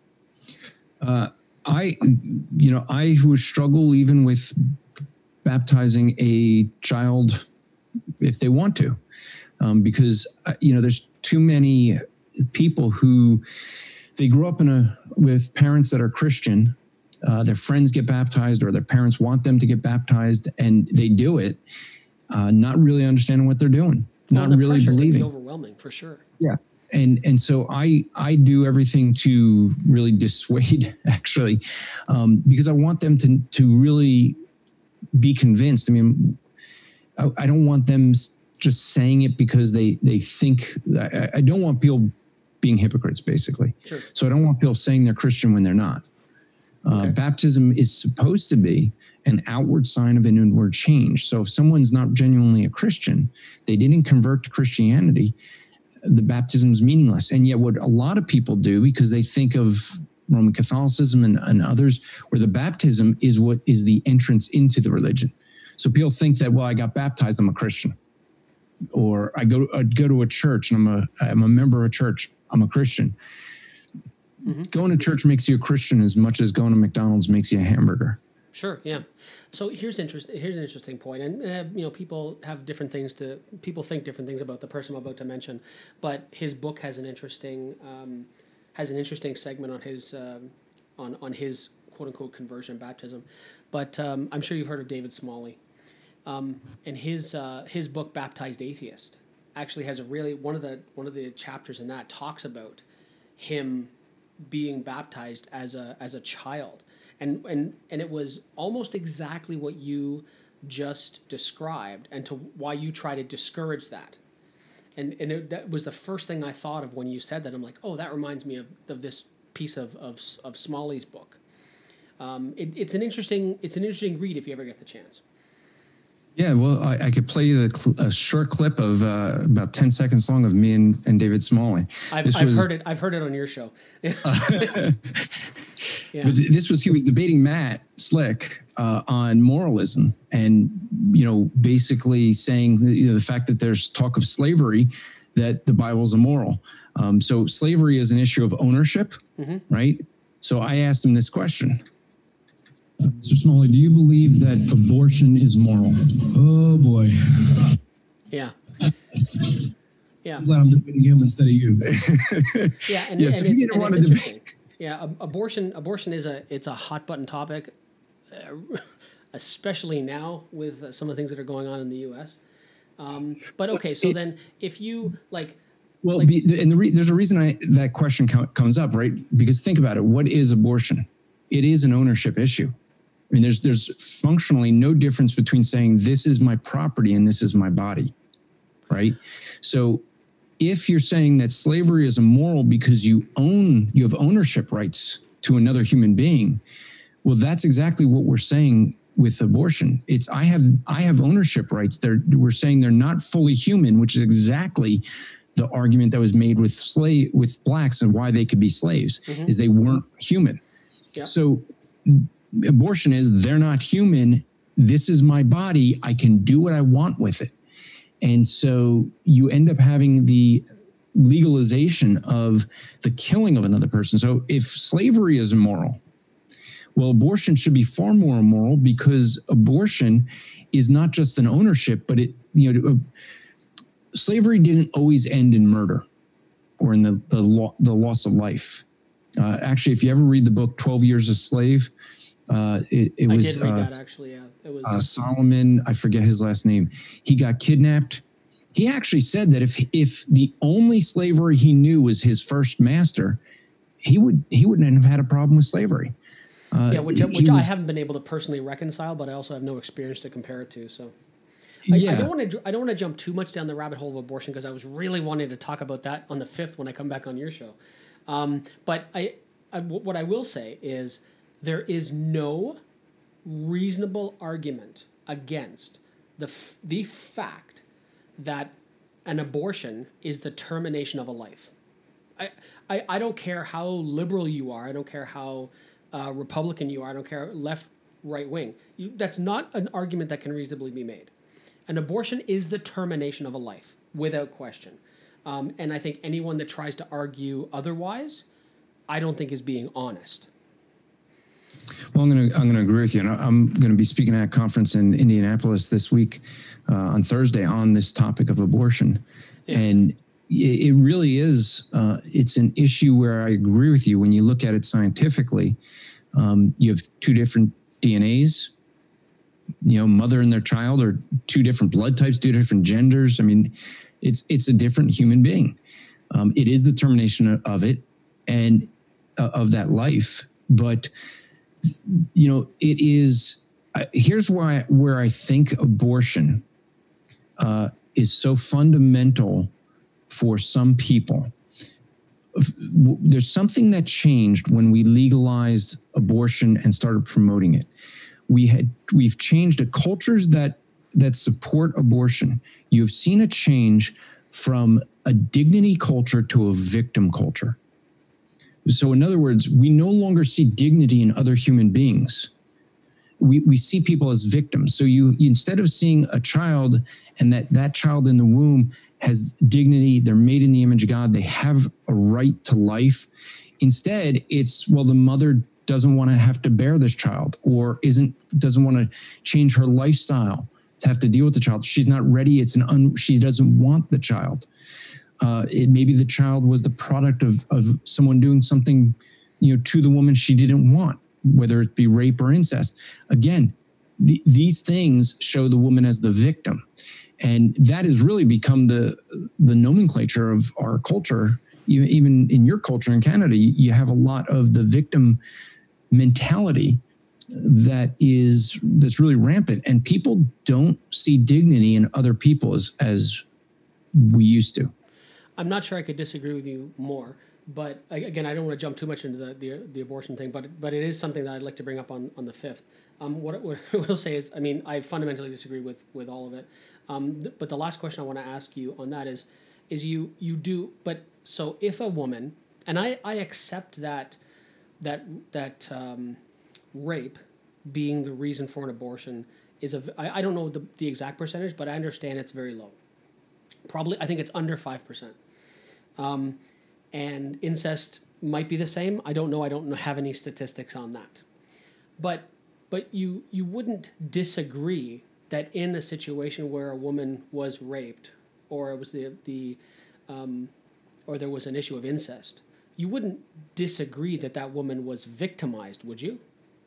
Uh, I, you know, I would struggle even with baptizing a child if they want to, um, because, uh, you know, there's too many people who they grew up in a with parents that are Christian. Uh, their friends get baptized, or their parents want them to get baptized, and they do it. Uh, not really understanding what they're doing, well, not the really believing. Can be overwhelming for sure. Yeah, and and so I I do everything to really dissuade, actually, um, because I want them to to really be convinced. I mean, I, I don't want them just saying it because they they think. I, I don't want people being hypocrites, basically. Sure. So I don't want people saying they're Christian when they're not. Uh, okay. Baptism is supposed to be an outward sign of an inward change. So if someone's not genuinely a Christian, they didn't convert to Christianity, the baptism is meaningless. And yet what a lot of people do, because they think of Roman Catholicism and, and others, where the baptism is what is the entrance into the religion. So people think that, well, I got baptized, I'm a Christian. Or I go, I go to a church and I'm a, I'm a member of a church, I'm a Christian. Mm-hmm. Going to church makes you a Christian as much as going to McDonald's makes you a hamburger. Sure. Yeah. So here's interest. Here's an interesting point, and uh, you know, people have different things to. People think different things about the person I'm about to mention, but his book has an interesting um, has an interesting segment on his um, on on his quote unquote conversion baptism. But um, I'm sure you've heard of David Smalley, um, and his uh, his book Baptized Atheist actually has a really one of the one of the chapters in that talks about him being baptized as a as a child. And, and and it was almost exactly what you just described, and to why you try to discourage that. And and it, that was the first thing I thought of when you said that. I'm like, oh, that reminds me of, of this piece of of, of Smalley's book. Um, it, it's an interesting it's an interesting read if you ever get the chance. Yeah, well, I, I could play you the cl- a short clip of uh, about ten seconds long of me and, and David Smalley. I've, I've was, heard it. I've heard it on your show. uh, yeah. But this was he was debating Matt Slick uh, on moralism, and you know, basically saying that, you know, the fact that there's talk of slavery, that the Bible's immoral. Um, so slavery is an issue of ownership, mm-hmm. right? So I asked him this question. Mister Smalley, do you believe that abortion is moral? Oh, boy. Yeah. Yeah. I'm glad I'm debating him instead of you. yeah, and, yeah, and so it's, and it's interesting. Yeah, abortion abortion is a it's a hot button topic, uh, especially now with uh, some of the things that are going on in the U S. Um, but okay, so then if you like... Well, like, be, and the re- there's a reason I, that question co- comes up, right? Because think about it. What is abortion? It is an ownership issue. I mean, there's there's functionally no difference between saying this is my property and this is my body, right? So if you're saying that slavery is immoral because you own, you have ownership rights to another human being, well, that's exactly what we're saying with abortion. It's I have I have ownership rights. They're, we're saying they're not fully human, which is exactly the argument that was made with slave with blacks and why they could be slaves, mm-hmm. is they weren't human. Yeah. So abortion is they're not human. This is my body. I can do what I want with it. And so you end up having the legalization of the killing of another person. So if slavery is immoral, well, abortion should be far more immoral, because abortion is not just an ownership, but it, you know, uh, slavery didn't always end in murder or in the the, lo- the loss of life. Uh, actually, if you ever read the book twelve Years a Slave, uh, it, it was... I did read uh, that, actually, yeah. It was uh, Solomon, I forget his last name. He got kidnapped. He actually said that if if the only slavery he knew was his first master, he would he wouldn't have had a problem with slavery. Uh, yeah, which, which I haven't been able to personally reconcile, but I also have no experience to compare it to. So, I, yeah. I don't want to I don't want to jump too much down the rabbit hole of abortion, because I was really wanting to talk about that on the fifth when I come back on your show. Um, but I, I what I will say is there is no reasonable argument against the f- the fact that an abortion is the termination of a life. I, I, I don't care how liberal you are. I don't care how uh, Republican you are. I don't care left, right wing. You, that's not an argument that can reasonably be made. An abortion is the termination of a life, without question. Um, and I think anyone that tries to argue otherwise, I don't think is being honest. Well, I'm going to I'm going to agree with you. And I'm going to be speaking at a conference in Indianapolis this week uh, on Thursday on this topic of abortion, yeah. and it, it really is uh, it's an issue where I agree with you when you look at it scientifically. Um, you have two different D N As, you know, mother and their child, or two different blood types, two different genders. I mean, it's it's a different human being. Um, it is the termination of it and uh, of that life, but. You know, it is, uh, here's why, where I think abortion uh, is so fundamental for some people. There's something that changed when we legalized abortion and started promoting it. We had, we've changed the cultures that, that support abortion. You've seen a change from a dignity culture to a victim culture. So in other words, we no longer see dignity in other human beings. We we see people as victims. So you, you instead of seeing a child and that that child in the womb has dignity, they're made in the image of God, they have a right to life. Instead, it's, well, the mother doesn't want to have to bear this child, or isn't doesn't want to change her lifestyle to have to deal with the child. She's not ready. It's an un, she doesn't want the child. Uh, it maybe the child was the product of of someone doing something, you know, to the woman she didn't want, whether it be rape or incest. Again, the, these things show the woman as the victim, and that has really become the the nomenclature of our culture. Even even in your culture in Canada, you have a lot of the victim mentality that is that's really rampant, and people don't see dignity in other people as as we used to. I'm not sure I could disagree with you more, but again, I don't want to jump too much into the the, the abortion thing, but but it is something that I'd like to bring up on, on the fifth. Um, what, what I will say is, I mean, I fundamentally disagree with with all of it. Um, th- but the last question I want to ask you on that is, is you you do, but so if a woman, and I, I accept that that that um, rape being the reason for an abortion is a, I, I don't know the, the exact percentage, but I understand it's very low. Probably, I think it's under five percent. Um, and incest might be the same. I don't know. I don't have any statistics on that. But but you you wouldn't disagree that in a situation where a woman was raped, or it was the the um, or there was an issue of incest, you wouldn't disagree that that woman was victimized, would you?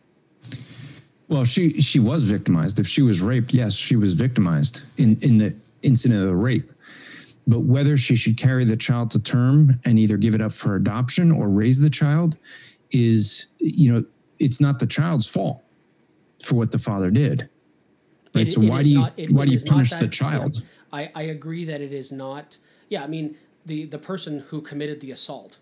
Well, she she was victimized. If she was raped, yes, she was victimized in in the incident of the rape. But whether she should carry the child to term and either give it up for adoption or raise the child is, you know, it's not the child's fault for what the father did. Right. It, so it why do you not, it, why it do you punish that, the child? Yeah, I, I agree that it is not. Yeah, I mean, the, the person who committed the assault,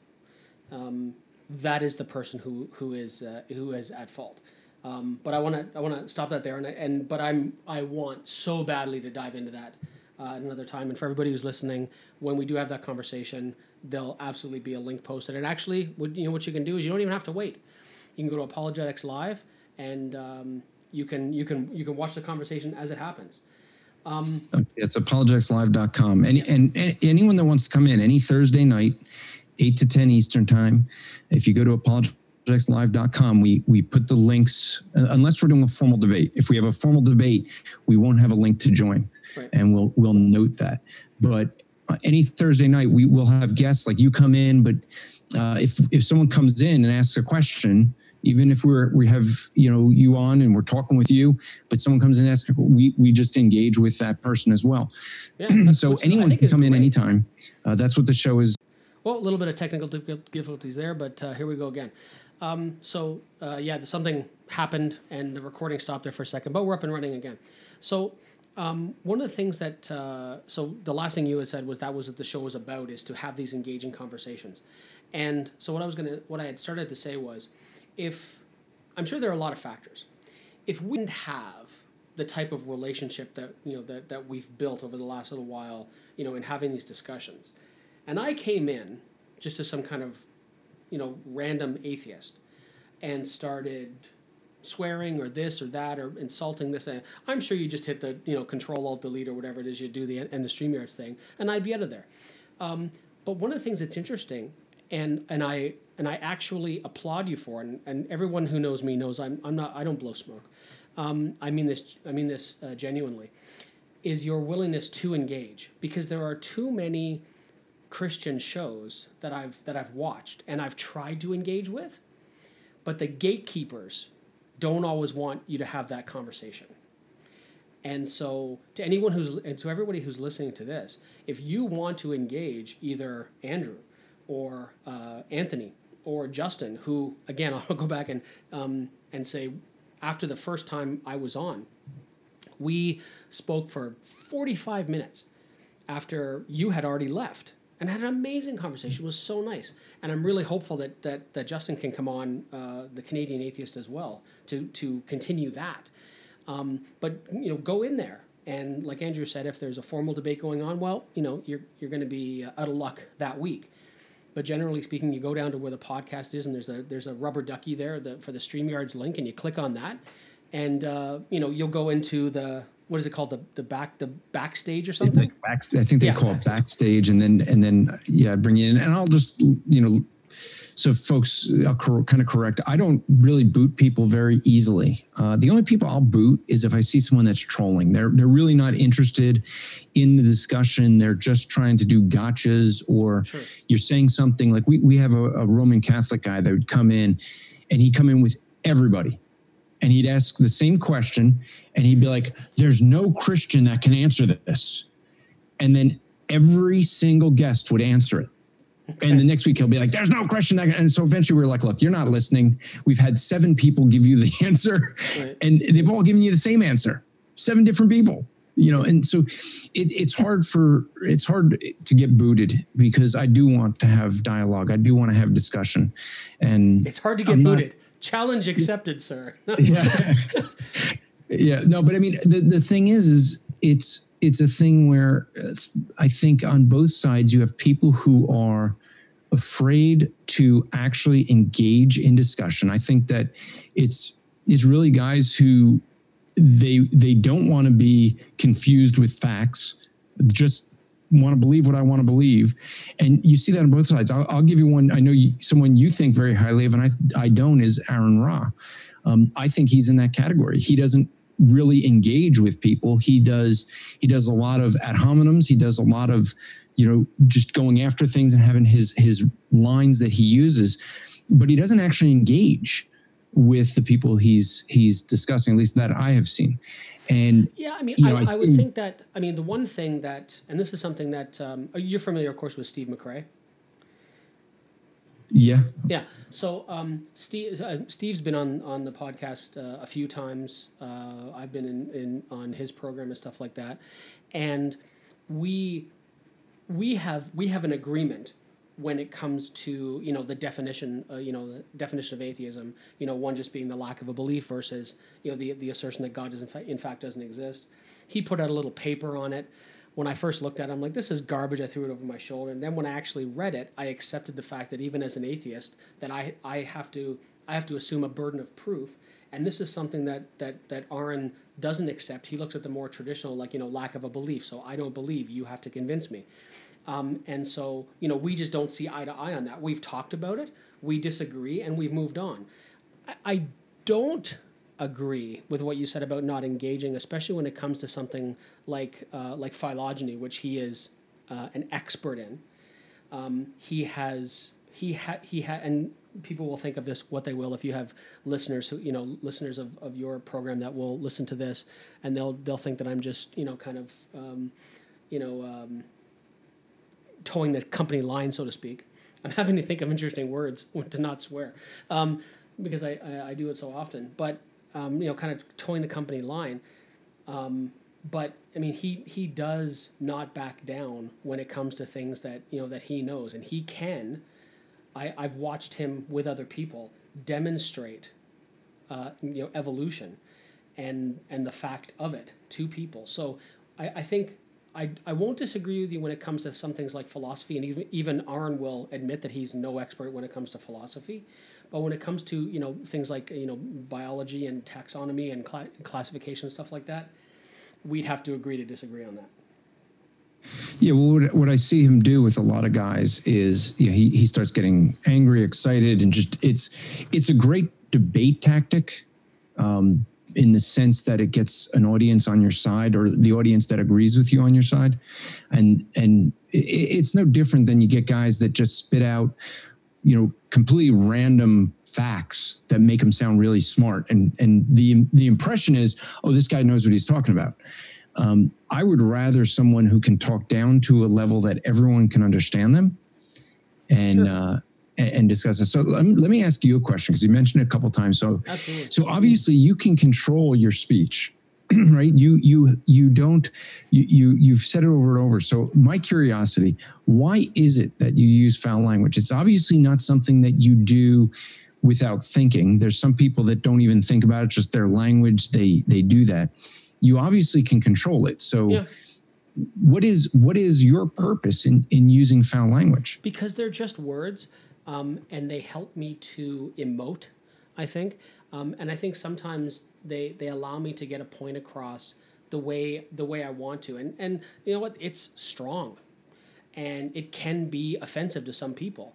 um, that is the person who who is uh, who is at fault. Um, but I want to I want to stop that there, and and but I'm I want so badly to dive into that uh, another time. And for everybody who's listening, when we do have that conversation, there'll absolutely be a link posted. And actually, what you know what you can do is you don't even have to wait. You can go to Apologetics Live, and um, you can you can you can watch the conversation as it happens. Um, it's apologetics live dot com. And, and and anyone that wants to come in any Thursday night, eight to ten Eastern time, if you go to apologetics live dot com, we we put the links, uh, unless we're doing a formal debate. If we have a formal debate, we won't have a link to join, right. And we'll we'll note that. But uh, any Thursday night, we will have guests like you come in. But uh, if if someone comes in and asks a question, even if we're we have you know you on and we're talking with you, but someone comes in and asks, we we just engage with that person as well. Yeah, so anyone can come in great. anytime. Uh, that's what the show is. Well, a little bit of technical difficulties there, but uh, here we go again. Um, so uh, yeah, something happened and the recording stopped there for a second, but we're up and running again. So um, one of the things that uh, so the last thing you had said was that was what the show was about, is to have these engaging conversations. And so what I was gonna what I had started to say was, if I'm sure there are a lot of factors, if we didn't have the type of relationship that you know that, that we've built over the last little while, you know, in having these discussions, and I came in just as some kind of, you know, random atheist and started swearing or this or that or insulting this, and I'm sure you just hit the, you know, Control Alt Delete or whatever it is you do the and the StreamYards thing, and I'd be out of there. Um, but one of the things that's interesting, and and I and I actually applaud you for, and, and everyone who knows me knows I'm I'm not I don't blow smoke. Um, I mean this I mean this uh, genuinely, is your willingness to engage, because there are too many Christian shows that I've that I've watched and I've tried to engage with, but the gatekeepers don't always want you to have that conversation. And so to anyone who's and to everybody who's listening to this, if you want to engage either Andrew or uh, Anthony or Justin, who again I'll go back and um, and say, after the first time I was on, we spoke for forty-five minutes after you had already left, and had an amazing conversation. It was so nice. And I'm really hopeful that that, that Justin can come on, uh, the Canadian Atheist as well, to to continue that. Um, but, you know, go in there. And like Andrew said, if there's a formal debate going on, well, you know, you're you're going to be out of luck that week. But generally speaking, you go down to where the podcast is, and there's a there's a rubber ducky there the, for the StreamYards link, and you click on that, and uh, you know, you'll go into the, what is it called, the the back the backstage or something? Back, I think they yeah, call backstage. it backstage, and then and then yeah, bring you in, and I'll just you know So folks, I'll cor- kind of correct. I don't really boot people very easily. Uh, the only people I'll boot is if I see someone that's trolling. They're they're really not interested in the discussion. They're just trying to do gotchas, or sure. You're saying something like we we have a, a Roman Catholic guy that would come in, and he'd come in with everybody, and he'd ask the same question, and he'd be like, "There's no Christian that can answer this," and then every single guest would answer it. Okay. And the next week he'll be like, there's no question. That and so eventually we're like, look, you're not listening. We've had seven people give you the answer, right. And they've all given you the same answer. Seven different people, you know. And so it, it's hard for, it's hard to get booted because I do want to have dialogue. I do want to have discussion. And it's hard to get I'm booted. Not, Challenge accepted, yeah. Sir. yeah. Yeah. No, but I mean, the, the thing is, is it's, it's a thing where uh, I think on both sides, you have people who are afraid to actually engage in discussion. I think that it's, it's really guys who they, they don't want to be confused with facts, just want to believe what I want to believe. And you see that on both sides. I'll, I'll give you one. I know you, someone you think very highly of, and I, I don't, is Aaron Ra. Um, I think he's in that category. He doesn't really engage with people. He does, he does a lot of ad hominems. He does a lot of, you know, just going after things and having his, his lines that he uses, but he doesn't actually engage with the people he's, he's discussing, at least that I have seen. And yeah, I mean, you know, I, I would think that, I mean, the one thing that, and this is something that, um, you're familiar, of course, with Steve McRae. Yeah. Yeah. So um, Steve, uh, Steve's been on, on the podcast uh, a few times. Uh, I've been in, in on his program and stuff like that, and we we have we have an agreement when it comes to, you know, the definition uh, you know the definition of atheism. You know, one just being the lack of a belief versus, you know, the the assertion that God does in fact, in fact doesn't exist. He put out a little paper on it. When I first looked at it, I'm like, this is garbage. I threw it over my shoulder. And then when I actually read it, I accepted the fact that even as an atheist, that I, I have to I have to assume a burden of proof. And this is something that that that Aaron doesn't accept. He looks at the more traditional, like, you know, lack of a belief. So I don't believe. You have to convince me. Um, and so, you know, we just don't see eye to eye on that. We've talked about it. We disagree, and we've moved on. I, I don't agree with what you said about not engaging, especially when it comes to something like uh, like phylogeny, which he is uh, an expert in. Um, he has he ha- he ha- and people will think of this what they will. If you have listeners who, you know, listeners of, of your program that will listen to this, and they'll they'll think that I'm just, you know, kind of um, you know um, towing the company line, so to speak. I'm having to think of interesting words to not swear, um, because I, I I do it so often, but. Um, you know, kind of towing the company line. Um, but, I mean, he, he does not back down when it comes to things that, you know, that he knows. And he can, I, I've watched him with other people demonstrate, uh, you know, evolution and and the fact of it to people. So I, I think I, I won't disagree with you when it comes to some things like philosophy. And even, even Aaron will admit that he's no expert when it comes to philosophy. But when it comes to, you know, things like, you know, biology and taxonomy and cl- classification, stuff like that, we'd have to agree to disagree on that. Yeah, well, what, what I see him do with a lot of guys is, you know, he he starts getting angry, excited, and just it's it's a great debate tactic, um, in the sense that it gets an audience on your side, or the audience that agrees with you on your side, and and it, it's no different than you get guys that just spit out, you know, completely random facts that make him sound really smart. And and the the impression is, oh, this guy knows what he's talking about. Um, I would rather someone who can talk down to a level that everyone can understand them and, sure. uh, and, and discuss it. So let me, let me ask you a question, because you mentioned it a couple of times. So, Absolutely. So obviously you can control your speech. Right? You, you, you don't, you, you, you've said it over and over. So my curiosity, why is it that you use foul language? It's obviously not something that you do without thinking. There's some people that don't even think about it, just their language. They, they do that. You obviously can control it. So yeah. what is, what is your purpose in, in using foul language? Because they're just words, um, and they help me to emote, I think. Um, and I think sometimes they they allow me to get a point across the way the way I want to. And and you know what? It's strong, and it can be offensive to some people.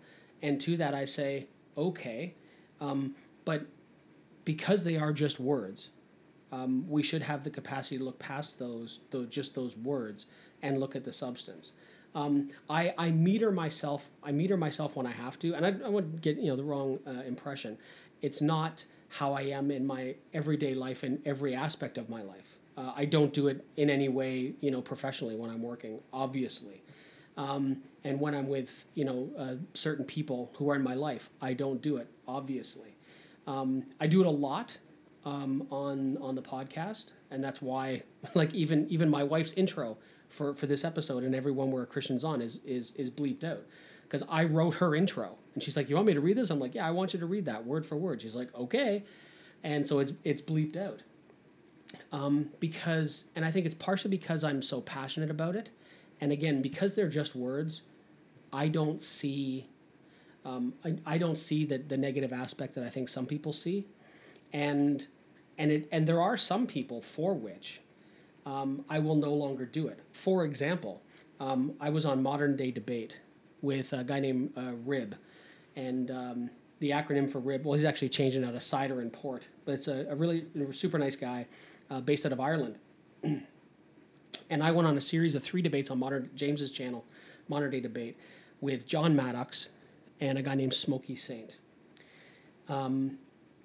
And to that I say, okay, um, but because they are just words, um, we should have the capacity to look past those, those just those words and look at the substance. Um, I, I meter myself. I meter myself when I have to, and I, I wouldn't get you know the wrong uh, impression. It's not how I am in my everyday life in every aspect of my life. Uh, I don't do it in any way, you know, professionally when I'm working, obviously, um, and when I'm with you know uh, certain people who are in my life, I don't do it, obviously. Um, I do it a lot um, on on the podcast, and that's why, like even even my wife's intro for, for this episode and everyone where Christian's on is is is bleeped out, because I wrote her intro and she's like, you want me to read this? I'm like, yeah, I want you to read that word for word. She's like, okay. And so it's it's bleeped out. Um, because, and I think it's partially because I'm so passionate about it. And again, because they're just words, I don't see, um, I, I don't see the, the negative aspect that I think some people see. And, and it, and there are some people for which, Um, I will no longer do it. For example, um, I was on Modern Day Debate with a guy named uh, Rib, and um, the acronym for Rib, well, he's actually changing out of cider and port, but it's a, a really super nice guy uh, based out of Ireland. And I went on a series of three debates on Modern James's channel, Modern Day Debate, with John Maddox and a guy named Smokey Saint. Um,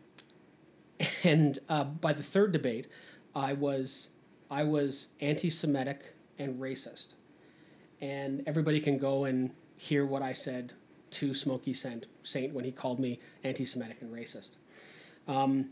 and uh, by the third debate, I was... I was anti-Semitic and racist. And everybody can go and hear what I said to Smokey Saint, Saint when he called me anti-Semitic and racist. Um,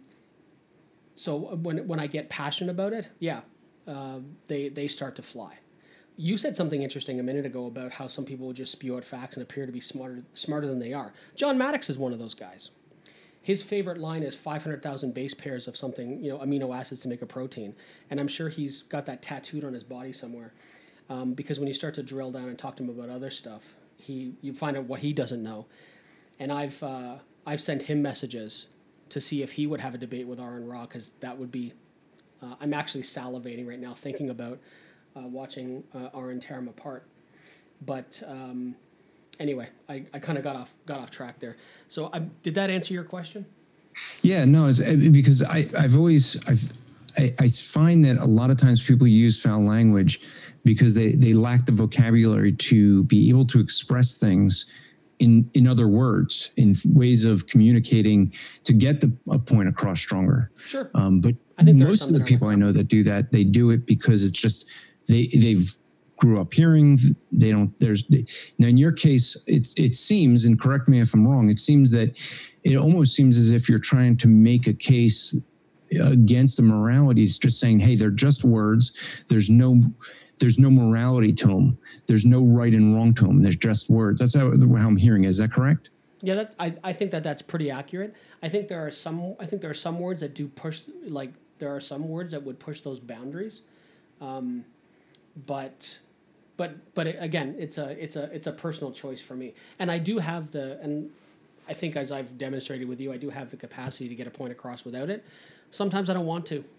so when when I get passionate about it, yeah, uh, they, they start to fly. You said something interesting a minute ago about how some people will just spew out facts and appear to be smarter smarter than they are. John Maddox is one of those guys. His favorite line is five hundred thousand base pairs of something, you know, amino acids to make a protein. And I'm sure he's got that tattooed on his body somewhere. Um, because when you start to drill down and talk to him about other stuff, he you find out what he doesn't know. And I've uh, I've sent him messages to see if he would have a debate with Aaron Ra, because that would be, uh, I'm actually salivating right now thinking about uh, watching uh, Aaron tear him apart. But... Um, Anyway, I, I kind of got off got off track there. So I, did that answer your question? Yeah, no, it's, because I, I've always I've I, I find that a lot of times people use foul language because they, they lack the vocabulary to be able to express things in in other words, in ways of communicating to get the a point across stronger. Sure. Um, but I think most of the people like I know that do that, they do it because it's just they they've grew up hearing. They don't, there's, now in your case, it's, it seems, and correct me if I'm wrong, it seems that it almost seems as if you're trying to make a case against the morality. It's just saying, hey, they're just words. There's no, there's no morality to them. There's no right and wrong to them. There's just words. That's how, how I'm hearing it. Is that correct? Yeah, that, I, I think that that's pretty accurate. I think there are some, I think there are some words that do push, like there are some words that would push those boundaries. Um, but, But but again, it's a it's a it's a personal choice for me, and I do have the and I think as I've demonstrated with you, I do have the capacity to get a point across without it. Sometimes I don't want to.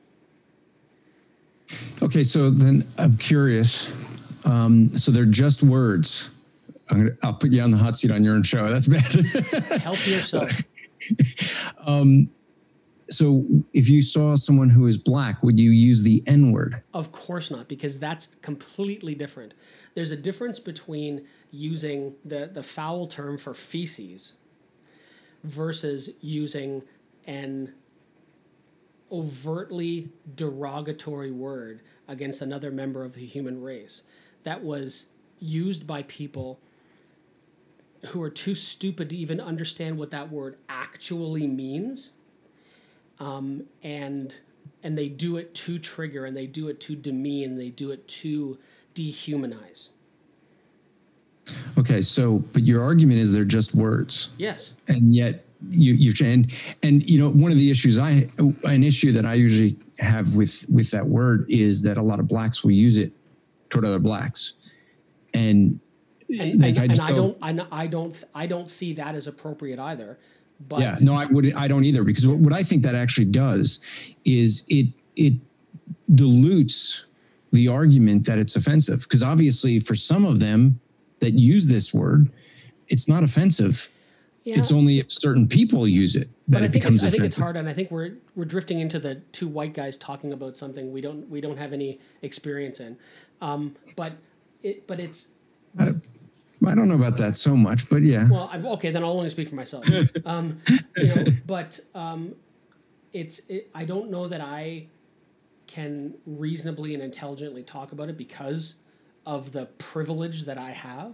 Okay, so then I'm curious. Um, so they're just words. I'm gonna I'll put you on the hot seat on your own show. That's bad. Help yourself. um, So if you saw someone who is black, would you use the N word? Of course not, because that's completely different. There's a difference between using the, the foul term for feces versus using an overtly derogatory word against another member of the human race that was used by people who are too stupid to even understand what that word actually means. Um, and and they do it to trigger, and they do it to demean, they do it to dehumanize. Okay, so but your argument is they're just words. Yes. And yet you you and and you know one of the issues I an issue that I usually have with with that word is that a lot of blacks will use it toward other blacks, and and, like, and, I, and I don't I, I don't I don't see that as appropriate either. But yeah, no, I would I don't either, because what, what I think that actually does is it it dilutes the argument that it's offensive, because obviously for some of them that use this word, it's not offensive. Yeah. It's only if certain people use it that but I it think becomes it's, I think it's offensive. hard, and I think we're we're drifting into the two white guys talking about something we don't we don't have any experience in. Um, but it but it's I, I don't know about that so much, but yeah. well, I'm, okay, then I'll only speak for myself. Um, you know, but um, it's it, I don't know that I can reasonably and intelligently talk about it because of the privilege that I have.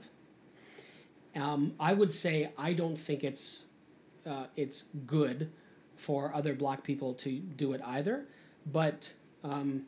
Um, I would say I don't think it's uh, it's good for other black people to do it either. But um,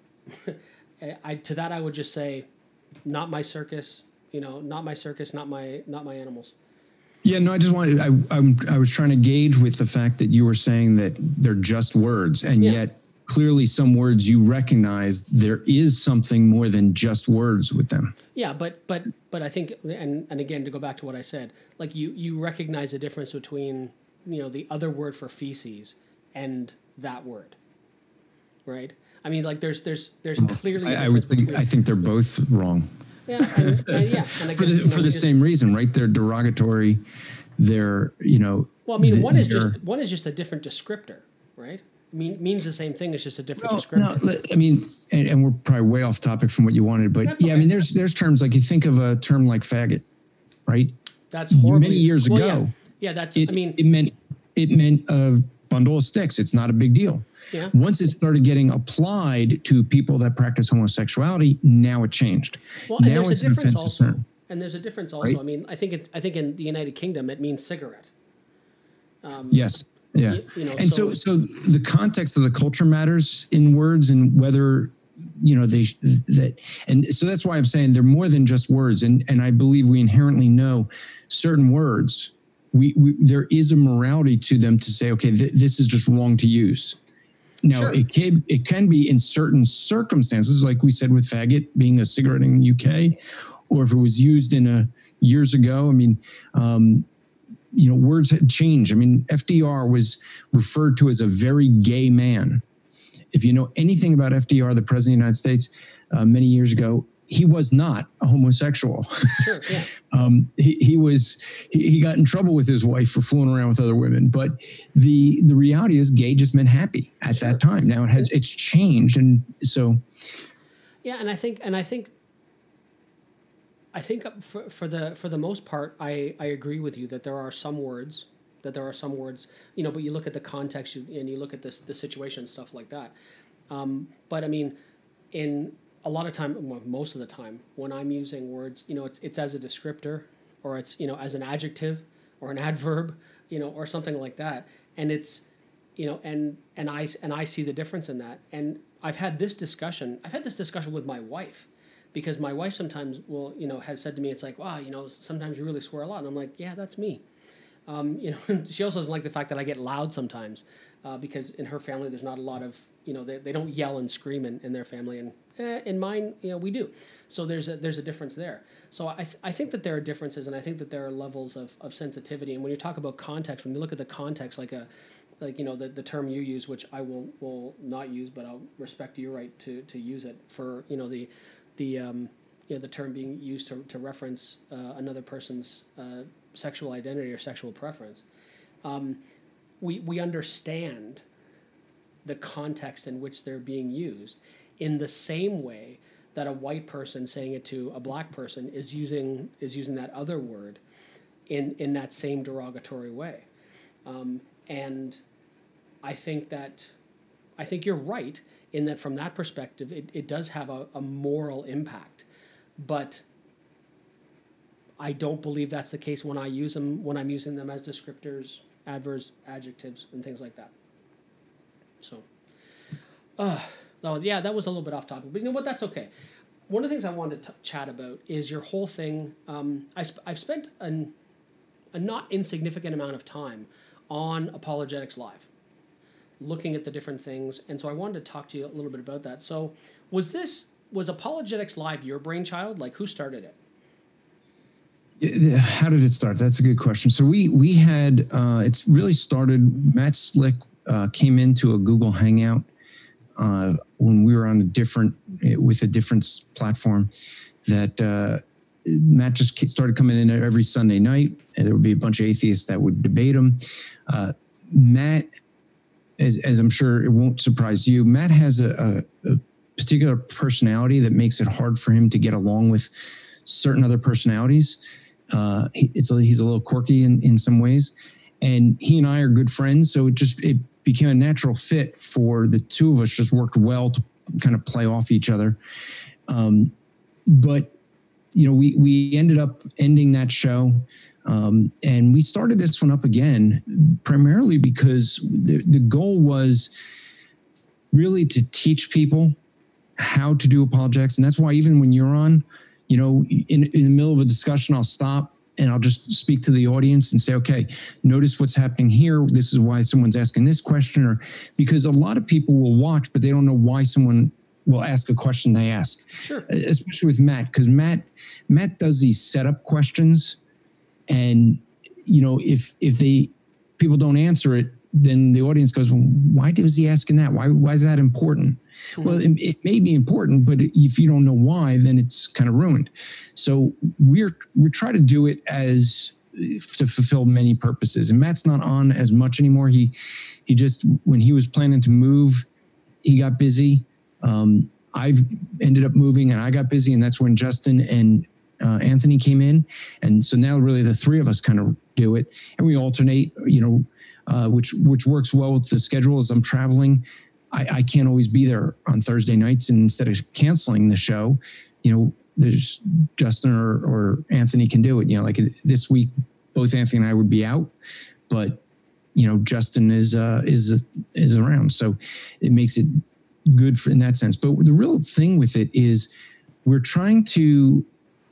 I, to that I would just say, not my circus. You know, not my circus, not my not my animals. Yeah, no, I just wanted. I I'm, I was trying to gauge with the fact that you were saying that they're just words, and Yeah. yet clearly some words you recognize there is something more than just words with them. Yeah, but but but I think, and and again, to go back to what I said, like you you recognize the difference between, you know, the other word for feces and that word, right? I mean, like there's there's there's clearly a I, I would difference think. between, I think they're both wrong. yeah, and, and yeah, and I For guess, the, you know, for we the just- same reason, right? They're derogatory. They're, you know. Well, I mean, th- one is they're- just one is just a different descriptor, right? Mean means the same thing. It's just a different No, descriptor. no, I mean, and, and we're probably way off topic from what you wanted, but That's yeah, I okay. mean, there's there's terms like you think of a term like faggot, right? That's horribly Many years well, ago, Yeah, yeah that's. It, I mean, it meant it meant a bundle of sticks. It's not a big deal. yeah. Once it started getting applied to people that practice homosexuality, now it changed. Well, and now there's it's a an difference offensive also. term. And there's a difference also. Right? I mean, I think it's I think in the United Kingdom it means cigarette. Um, Yes. Yeah. You, you know, And so, so the context of the culture matters in words, and whether, you know, they that, and so that's why I'm saying they're more than just words. And and I believe we inherently know certain words. We, we there is a morality to them to say, okay, th- this is just wrong to use. Now, Sure. it can it can be in certain circumstances, like we said with faggot being a cigarette in the U K, or if it was used in a years ago. I mean. Um, you know, words had changed. I mean, F D R was referred to as a very gay man. If you know anything about F D R, the president of the United States, uh, many years ago, he was not a homosexual. Sure, yeah. um, he, he was, he, he got in trouble with his wife for fooling around with other women. But the the reality is gay just meant happy at Sure. that time. Now it has, it's changed. And so. Yeah, and I think and I think I think for, for the for the most part, I, I agree with you that there are some words that there are some words, you know, but you look at the context you, and you look at this the situation, stuff like that. Um, but I mean, in a lot of time, well, most of the time, when I'm using words, you know, it's it's as a descriptor, or it's, you know, as an adjective or an adverb, you know, or something like that, and it's, you know, and and I and I see the difference in that, and I've had this discussion. I've had this discussion with my wife. Because my wife sometimes will, you know, has said to me, it's like, wow, you know, sometimes you really swear a lot. And I'm like, yeah, that's me. Um, you know, she also doesn't like the fact that I get loud sometimes, uh, because in her family, there's not a lot of, you know, they, they don't yell and scream in, in their family. And eh, in mine, you know, we do. So there's a, there's a difference there. So I, th- I think that there are differences, and I think that there are levels of, of sensitivity. And when you talk about context, when you look at the context, like a, like, you know, the, the term you use, which I will will not use, but I'll respect your right to, to use it for, you know, the, the um, you know, the term being used to, to reference uh, another person's uh, sexual identity or sexual preference. Um, we we understand the context in which they're being used in the same way that a white person saying it to a black person is using is using that other word in in that same derogatory way. Um, and I think that I think you're right in that from that perspective, it, it does have a, a moral impact. But I don't believe that's the case when I use them, when I'm using them as descriptors, adverbs, adjectives, and things like that. So, uh, no, yeah, that was a little bit off topic. But you know what? That's okay. One of the things I wanted to t- chat about is your whole thing. Um, I sp- I've spent an, a not insignificant amount of time on Apologetics Live, looking at the different things. And so I wanted to talk to you a little bit about that. So was this, was Apologetics Live your brainchild? Like, who started it? How did it start? That's a good question. So we we had, uh, it's really started, Matt Slick uh, came into a Google Hangout uh, when we were on a different, with a different platform that uh, Matt just started coming in every Sunday night, and there would be a bunch of atheists that would debate him. Uh, Matt, as, as I'm sure it won't surprise you, Matt has a, a, a particular personality that makes it hard for him to get along with certain other personalities. Uh, he, it's a, he's a little quirky in, in some ways, and he and I are good friends. So it just, it became a natural fit for the two of us, just worked well to kind of play off each other. Um, but you know, we, we ended up ending that show. Um, and we started this one up again, primarily because the, the goal was really to teach people how to do apologetics. And that's why even when you're on, you know, in, in the middle of a discussion, I'll stop and I'll just speak to the audience and say, okay, notice what's happening here. This is why someone's asking this question, or because a lot of people will watch, but they don't know why someone will ask a question they ask. Sure. Especially with Matt, because Matt, Matt does these setup questions, and you know, if if they people don't answer it, then the audience goes, well, why was he asking that? Why why is that important? Mm-hmm. Well, it, it may be important, but if you don't know why, then it's kind of ruined. So we're we try to do it as to fulfill many purposes. And Matt's not on as much anymore. He he just, when he was planning to move, he got busy. Um, I've ended up moving and I got busy, and that's when Justin and uh, Anthony came in. And so now really the three of us kind of do it, and we alternate, you know, uh, which, which works well with the schedule. As I'm traveling, I, I can't always be there on Thursday nights, and instead of canceling the show, you know, there's Justin or, or Anthony can do it. You know, like this week, both Anthony and I would be out, but you know, Justin is, uh, is, is around. So it makes it good for, in that sense. But the real thing with it is we're trying to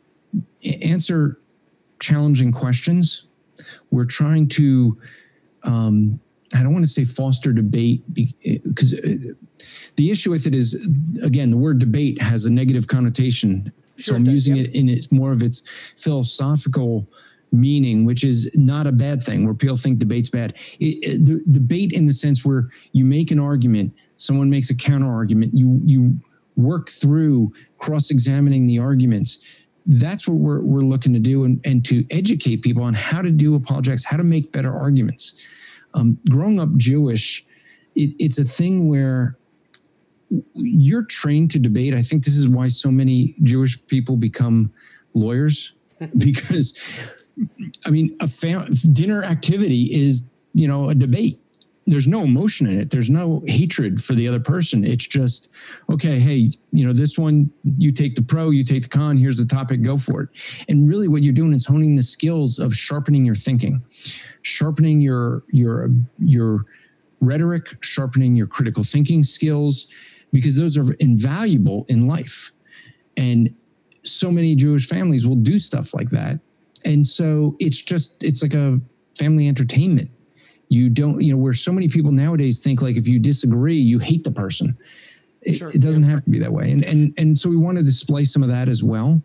answer challenging questions. We're trying to, um, I don't want to say foster debate, because the issue with it is, again, the word debate has a negative connotation. Sure, so I'm does, using yep. it in its more of its philosophical meaning, which is not a bad thing, where people think debate's bad. It, it, the debate in the sense where you make an argument, someone makes a counter argument, you you work through cross-examining the arguments. That's what we're we're looking to do, and, and to educate people on how to do apologetics, how to make better arguments. Um, growing up Jewish, it, it's a thing where you're trained to debate. I think this is why so many Jewish people become lawyers, because I mean, a fam- dinner activity is, you know, a debate. There's no emotion in it. There's no hatred for the other person. It's just, okay, hey, you know, this one, you take the pro, you take the con, here's the topic, go for it. And really what you're doing is honing the skills of sharpening your thinking, sharpening your, your, your rhetoric, sharpening your critical thinking skills, because those are invaluable in life. And so many Jewish families will do stuff like that. And so it's just, it's like a family entertainment. You don't, you know, where so many people nowadays think like if you disagree, you hate the person. It, Sure. it doesn't have to be that way. And, and, and so we want to display some of that as well.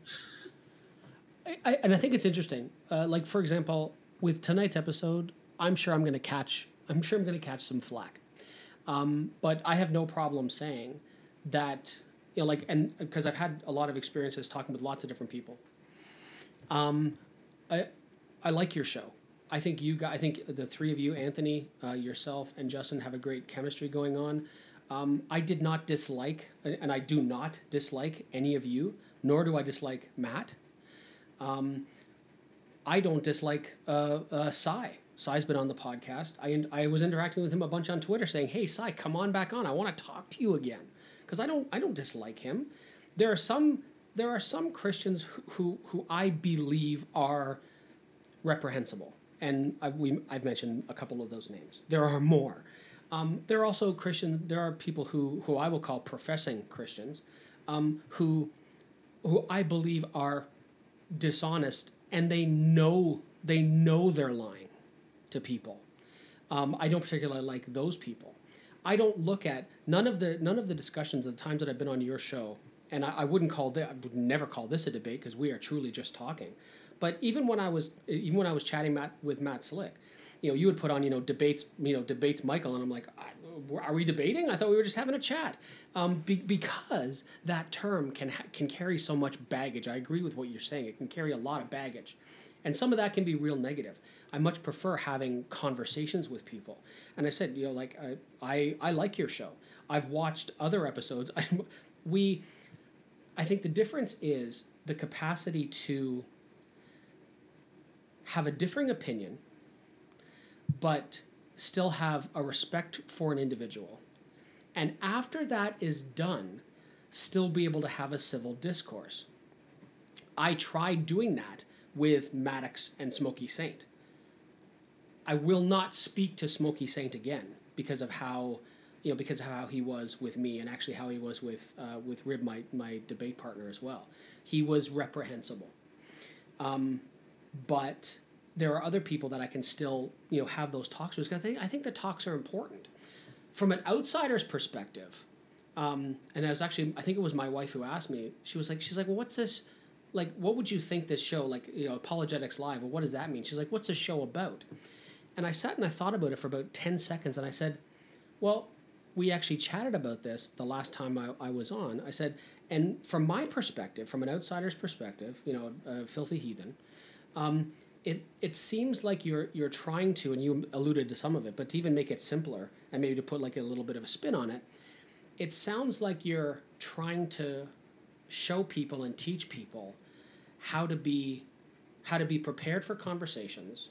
I, I, and I think it's interesting. Uh, like, for example, with tonight's episode, I'm sure I'm going to catch, I'm sure I'm going to catch some flack. Um, but I have no problem saying that, you know, like, and because I've had a lot of experiences talking with lots of different people. Um, I, I like your show. I think you guys, I think the three of you, Anthony, uh, yourself, and Justin, have a great chemistry going on. Um, I did not dislike, and I do not dislike any of you, nor do I dislike Matt. Um, I don't dislike uh, uh, Cy. Cy's been on the podcast. I I was interacting with him a bunch on Twitter, saying, "Hey, Cy, come on back on. I want to talk to you again," because I don't I don't dislike him. There are some there are some Christians who who, who I believe are reprehensible. And I, we, I've mentioned a couple of those names. There are more. Um, there are also Christian. There are people who, who I will call professing Christians, um, who who I believe are dishonest, and they know they know they're lying to people. Um, I don't particularly like those people. I don't look at none of the none of the discussions at the times that I've been on your show, and I, I wouldn't call this, I would never call this a debate, because we are truly just talking. But even when I was even when I was chatting Matt, with Matt Slick, you know, you would put on, you know, debates, you know, debates Michael, and I'm like, are we debating? I thought we were just having a chat. Um, be, because that term can ha- can carry so much baggage. I agree with what you're saying. It can carry a lot of baggage. And some of that can be real negative. I much prefer having conversations with people. And I said, you know, like, I I, I like your show. I've watched other episodes. I, we, I think the difference is the capacity to have a differing opinion, but still have a respect for an individual. And after that is done, still be able to have a civil discourse. I tried doing that with Maddox and Smokey Saint. I will not speak to Smokey Saint again because of how, you know, because of how he was with me, and actually how he was with uh, with Rib, my my debate partner as well. He was reprehensible. Um, but there are other people that I can still, you know, have those talks with. I think I think the talks are important. From an outsider's perspective, um, and I was actually, I think it was my wife who asked me. She was like, she's like, well, what's this? Like, what would you think this show, like, you know, Apologetics Live, well, what does that mean? She's like, what's this show about? And I sat and I thought about it for about ten seconds, and I said, well, we actually chatted about this the last time I, I was on. I said, and from my perspective, from an outsider's perspective, you know, a, a filthy heathen, um, it it seems like you're you're trying to, and you alluded to some of it, but to even make it simpler and maybe to put like a little bit of a spin on it, it sounds like you're trying to show people and teach people how to be how to be prepared for conversations,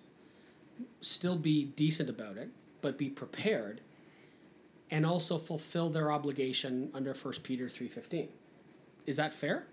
still be decent about it, but be prepared, and also fulfill their obligation under First Peter three fifteen. Is that fair?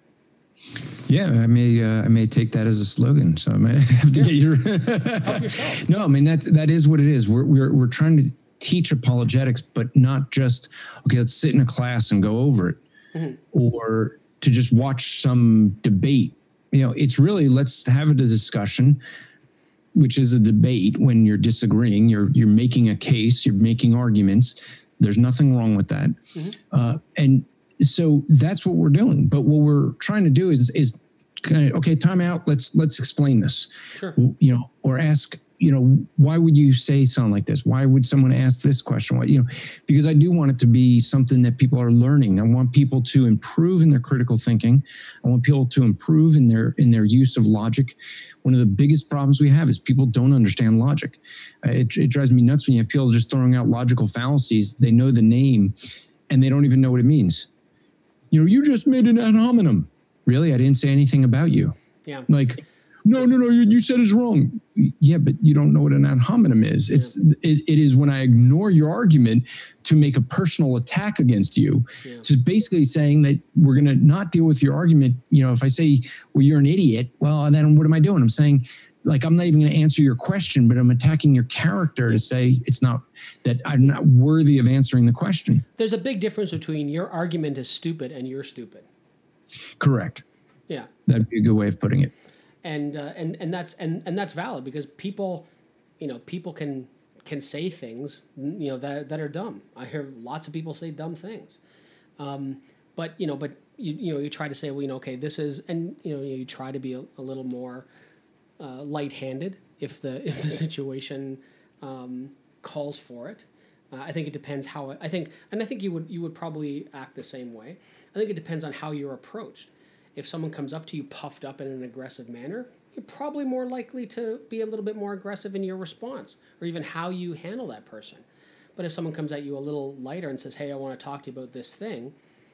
Yeah, I may uh, I may take that as a slogan, so I might have to yeah. get your Help yourself. No, I mean that that is what it is. We're we're we're trying to teach apologetics, but not just okay, let's sit in a class and go over it, mm-hmm. or to just watch some debate. You know, it's really let's have a discussion, which is a debate. When you're disagreeing, you're you're making a case, you're making arguments. There's nothing wrong with that, mm-hmm. uh, and. So that's what we're doing. But what we're trying to do is is kind of, okay, time out. Let's let's explain this. Sure. You know, or ask, you know, why would you say something like this? Why would someone ask this question? Why, you know, because I do want it to be something that people are learning. I want people to improve in their critical thinking. I want people to improve in their in their use of logic. One of the biggest problems we have is people don't understand logic. Uh, it, it drives me nuts when you have people just throwing out logical fallacies. They know the name and they don't even know what it means. You know, you just made an ad hominem. Really? I didn't say anything about you. Yeah. Like, no, no, no, you, you said it's wrong. Yeah, but you don't know what an ad hominem is. It's yeah. it, it is when I ignore your argument to make a personal attack against you. Yeah. So it's basically saying that we're going to not deal with your argument. You know, if I say, well, you're an idiot, well, then what am I doing? I'm saying, like, I'm not even going to answer your question, but I'm attacking your character to say it's not, that I'm not worthy of answering the question. There's a big difference between your argument is stupid and you're stupid. Correct. Yeah. That'd be a good way of putting it. And, uh, and, and that's, and, and that's valid because people, you know, people can, can say things, you know, that, that are dumb. I hear lots of people say dumb things. Um, but, you know, but you, you know, you try to say, well, you know, okay, this is, and, you know, you try to be a, a little more, Uh, light-handed if the if the situation um, calls for it. Uh, I think it depends how I think, and I think you would you would probably act the same way. I think it depends on how you're approached. If someone comes up to you puffed up in an aggressive manner, you're probably more likely to be a little bit more aggressive in your response, or even how you handle that person. But if someone comes at you a little lighter and says, "Hey, I want to talk to you about this thing,"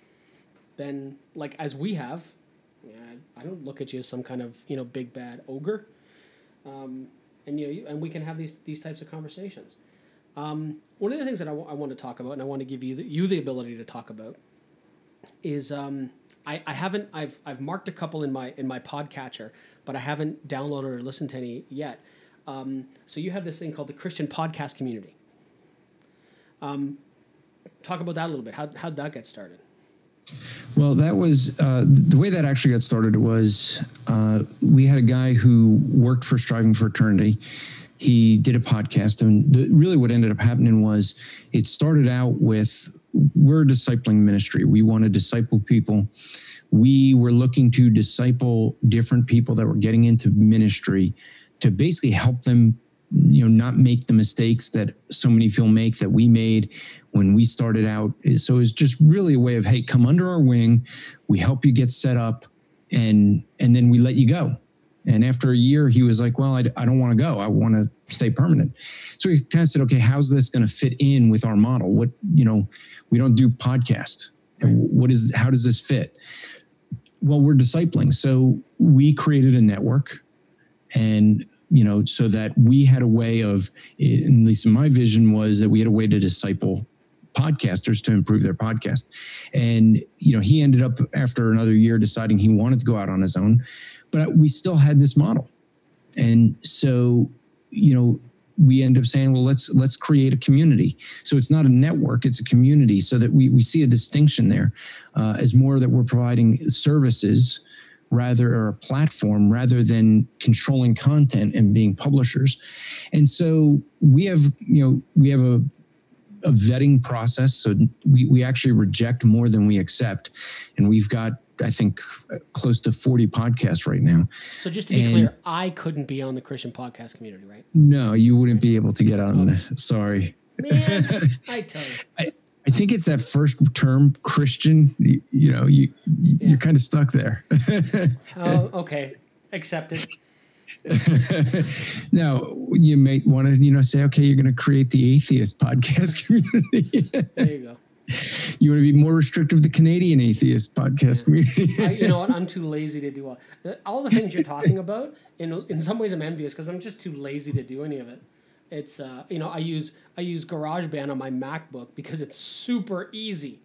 then, like as we have, yeah, I don't look at you as some kind of you know big bad ogre. Um, and you know, and we can have these these types of conversations. Um, one of the things that I, w- I want to talk about, and I want to give you the, you the ability to talk about, is um, I, I haven't I've I've marked a couple in my in my podcatcher, but I haven't downloaded or listened to any yet. Um, so you have this thing called the Christian Podcast Community. Um, talk about that a little bit. How how'd that get started? Well, that was uh, the way that actually got started was uh, we had a guy who worked for Striving for Eternity. He did a podcast, and the, really what ended up happening was it started out with, we're a discipling ministry. We want to disciple people. We were looking to disciple different people that were getting into ministry to basically help them you know, not make the mistakes that so many people make that we made when we started out. So it's just really a way of, hey, come under our wing. We help you get set up, and and then we let you go. And after a year, he was like, well, I, I don't want to go. I want to stay permanent. So we kind of said, okay, how's this going to fit in with our model? What, you know, we don't do podcast. And what is, how does this fit? Well, we're discipling. So we created a network, and, you know, so that we had a way of, at least in my vision, was that we had a way to disciple podcasters to improve their podcast. And, you know, he ended up after another year deciding he wanted to go out on his own, but we still had this model. And so, you know, we end up saying, well, let's, let's create a community. So it's not a network, it's a community, so that we, we see a distinction there uh, as more that we're providing services rather, or a platform rather than controlling content and being publishers. And so we have, you know, we have a, a vetting process. So we, we actually reject more than we accept. And we've got, I think, close to forty podcasts right now. So just to be and, clear, I couldn't be on the Christian podcast community, right? No, you wouldn't be able to get on. Okay. Sorry. Man, I tell you. I, I think it's that first term, Christian, you, you know, you, yeah. you're kind of stuck there. Oh, okay. Accepted. Now, you may want to, you know, say, okay, you're going to create the atheist podcast community. There you go. You want to be more restrictive, the Canadian atheist podcast community. I, you know what? I'm too lazy to do all, all the things you're talking about. In in some ways, I'm envious because I'm just too lazy to do any of it. It's uh, you know, I use I use GarageBand on my MacBook because it's super easy.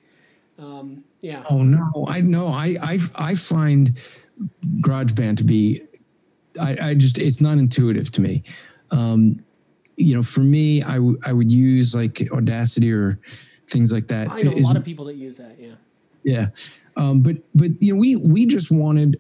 Um, yeah. Oh no, I know. I I I find GarageBand to be, I, I just it's not intuitive to me. Um, you know, for me, I w- I would use like Audacity or things like that. I know a lot of people that use that. Yeah. Yeah. Um, but, but, you know, we, we just wanted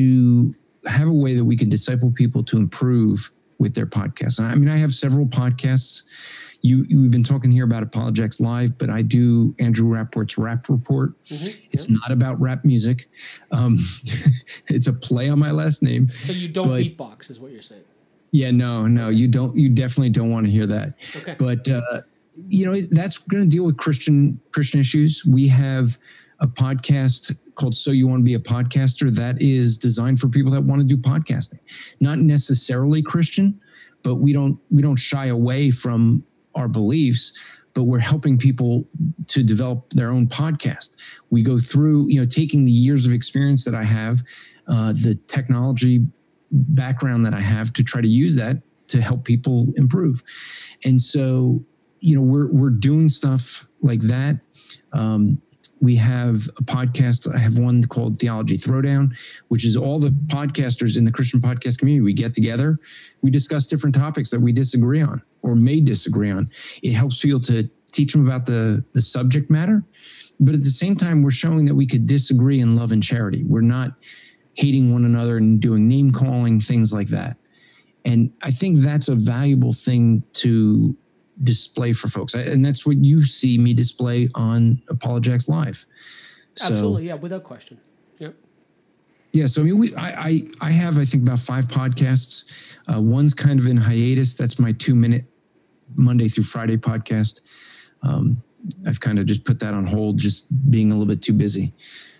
to have a way that we could disciple people to improve with their podcasts. And I mean, I have several podcasts. You, we've been talking here about Apologetics Live, but I do Andrew Rappaport's Rap Report. Mm-hmm. It's yeah. not about rap music. Um, it's a play on my last name. So you don't but, beatbox is what you're saying. Yeah, no, no, you don't, you definitely don't want to hear that. Okay. But, uh, you know, that's going to deal with Christian Christian issues. We have a podcast called So You Want to Be a Podcaster that is designed for people that want to do podcasting. Not necessarily Christian, but we don't we don't shy away from our beliefs, but we're helping people to develop their own podcast. We go through, you know, taking the years of experience that I have, uh, the technology background that I have, to try to use that to help people improve. And so, you know, we're we're doing stuff like that. Um, we have a podcast. I have one called Theology Throwdown, which is all the podcasters in the Christian podcast community. We get together, we discuss different topics that we disagree on or may disagree on. It helps people to teach them about the, the subject matter. But at the same time, we're showing that we could disagree in love and charity. We're not hating one another and doing name calling, things like that. And I think that's a valuable thing to display for folks. And that's what you see me display on Apologetics Live. Absolutely. So, yeah, without question. Yep. Yeah. So, I mean, we, I, I, I have, I think about five podcasts. Uh, one's kind of in hiatus. That's my two minute Monday through Friday podcast. Um, I've kind of just put that on hold, just being a little bit too busy.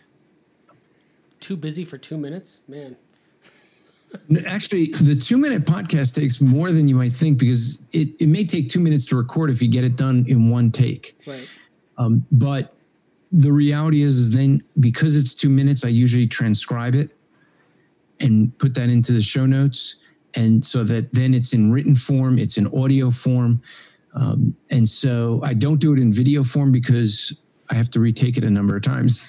Too busy for two minutes, man. Actually, the two-minute podcast takes more than you might think, because it, it may take two minutes to record if you get it done in one take. Right. Um, but the reality is, is then because it's two minutes, I usually transcribe it and put that into the show notes. And so that then it's in written form, it's in audio form. Um, and so I don't do it in video form because I have to retake it a number of times.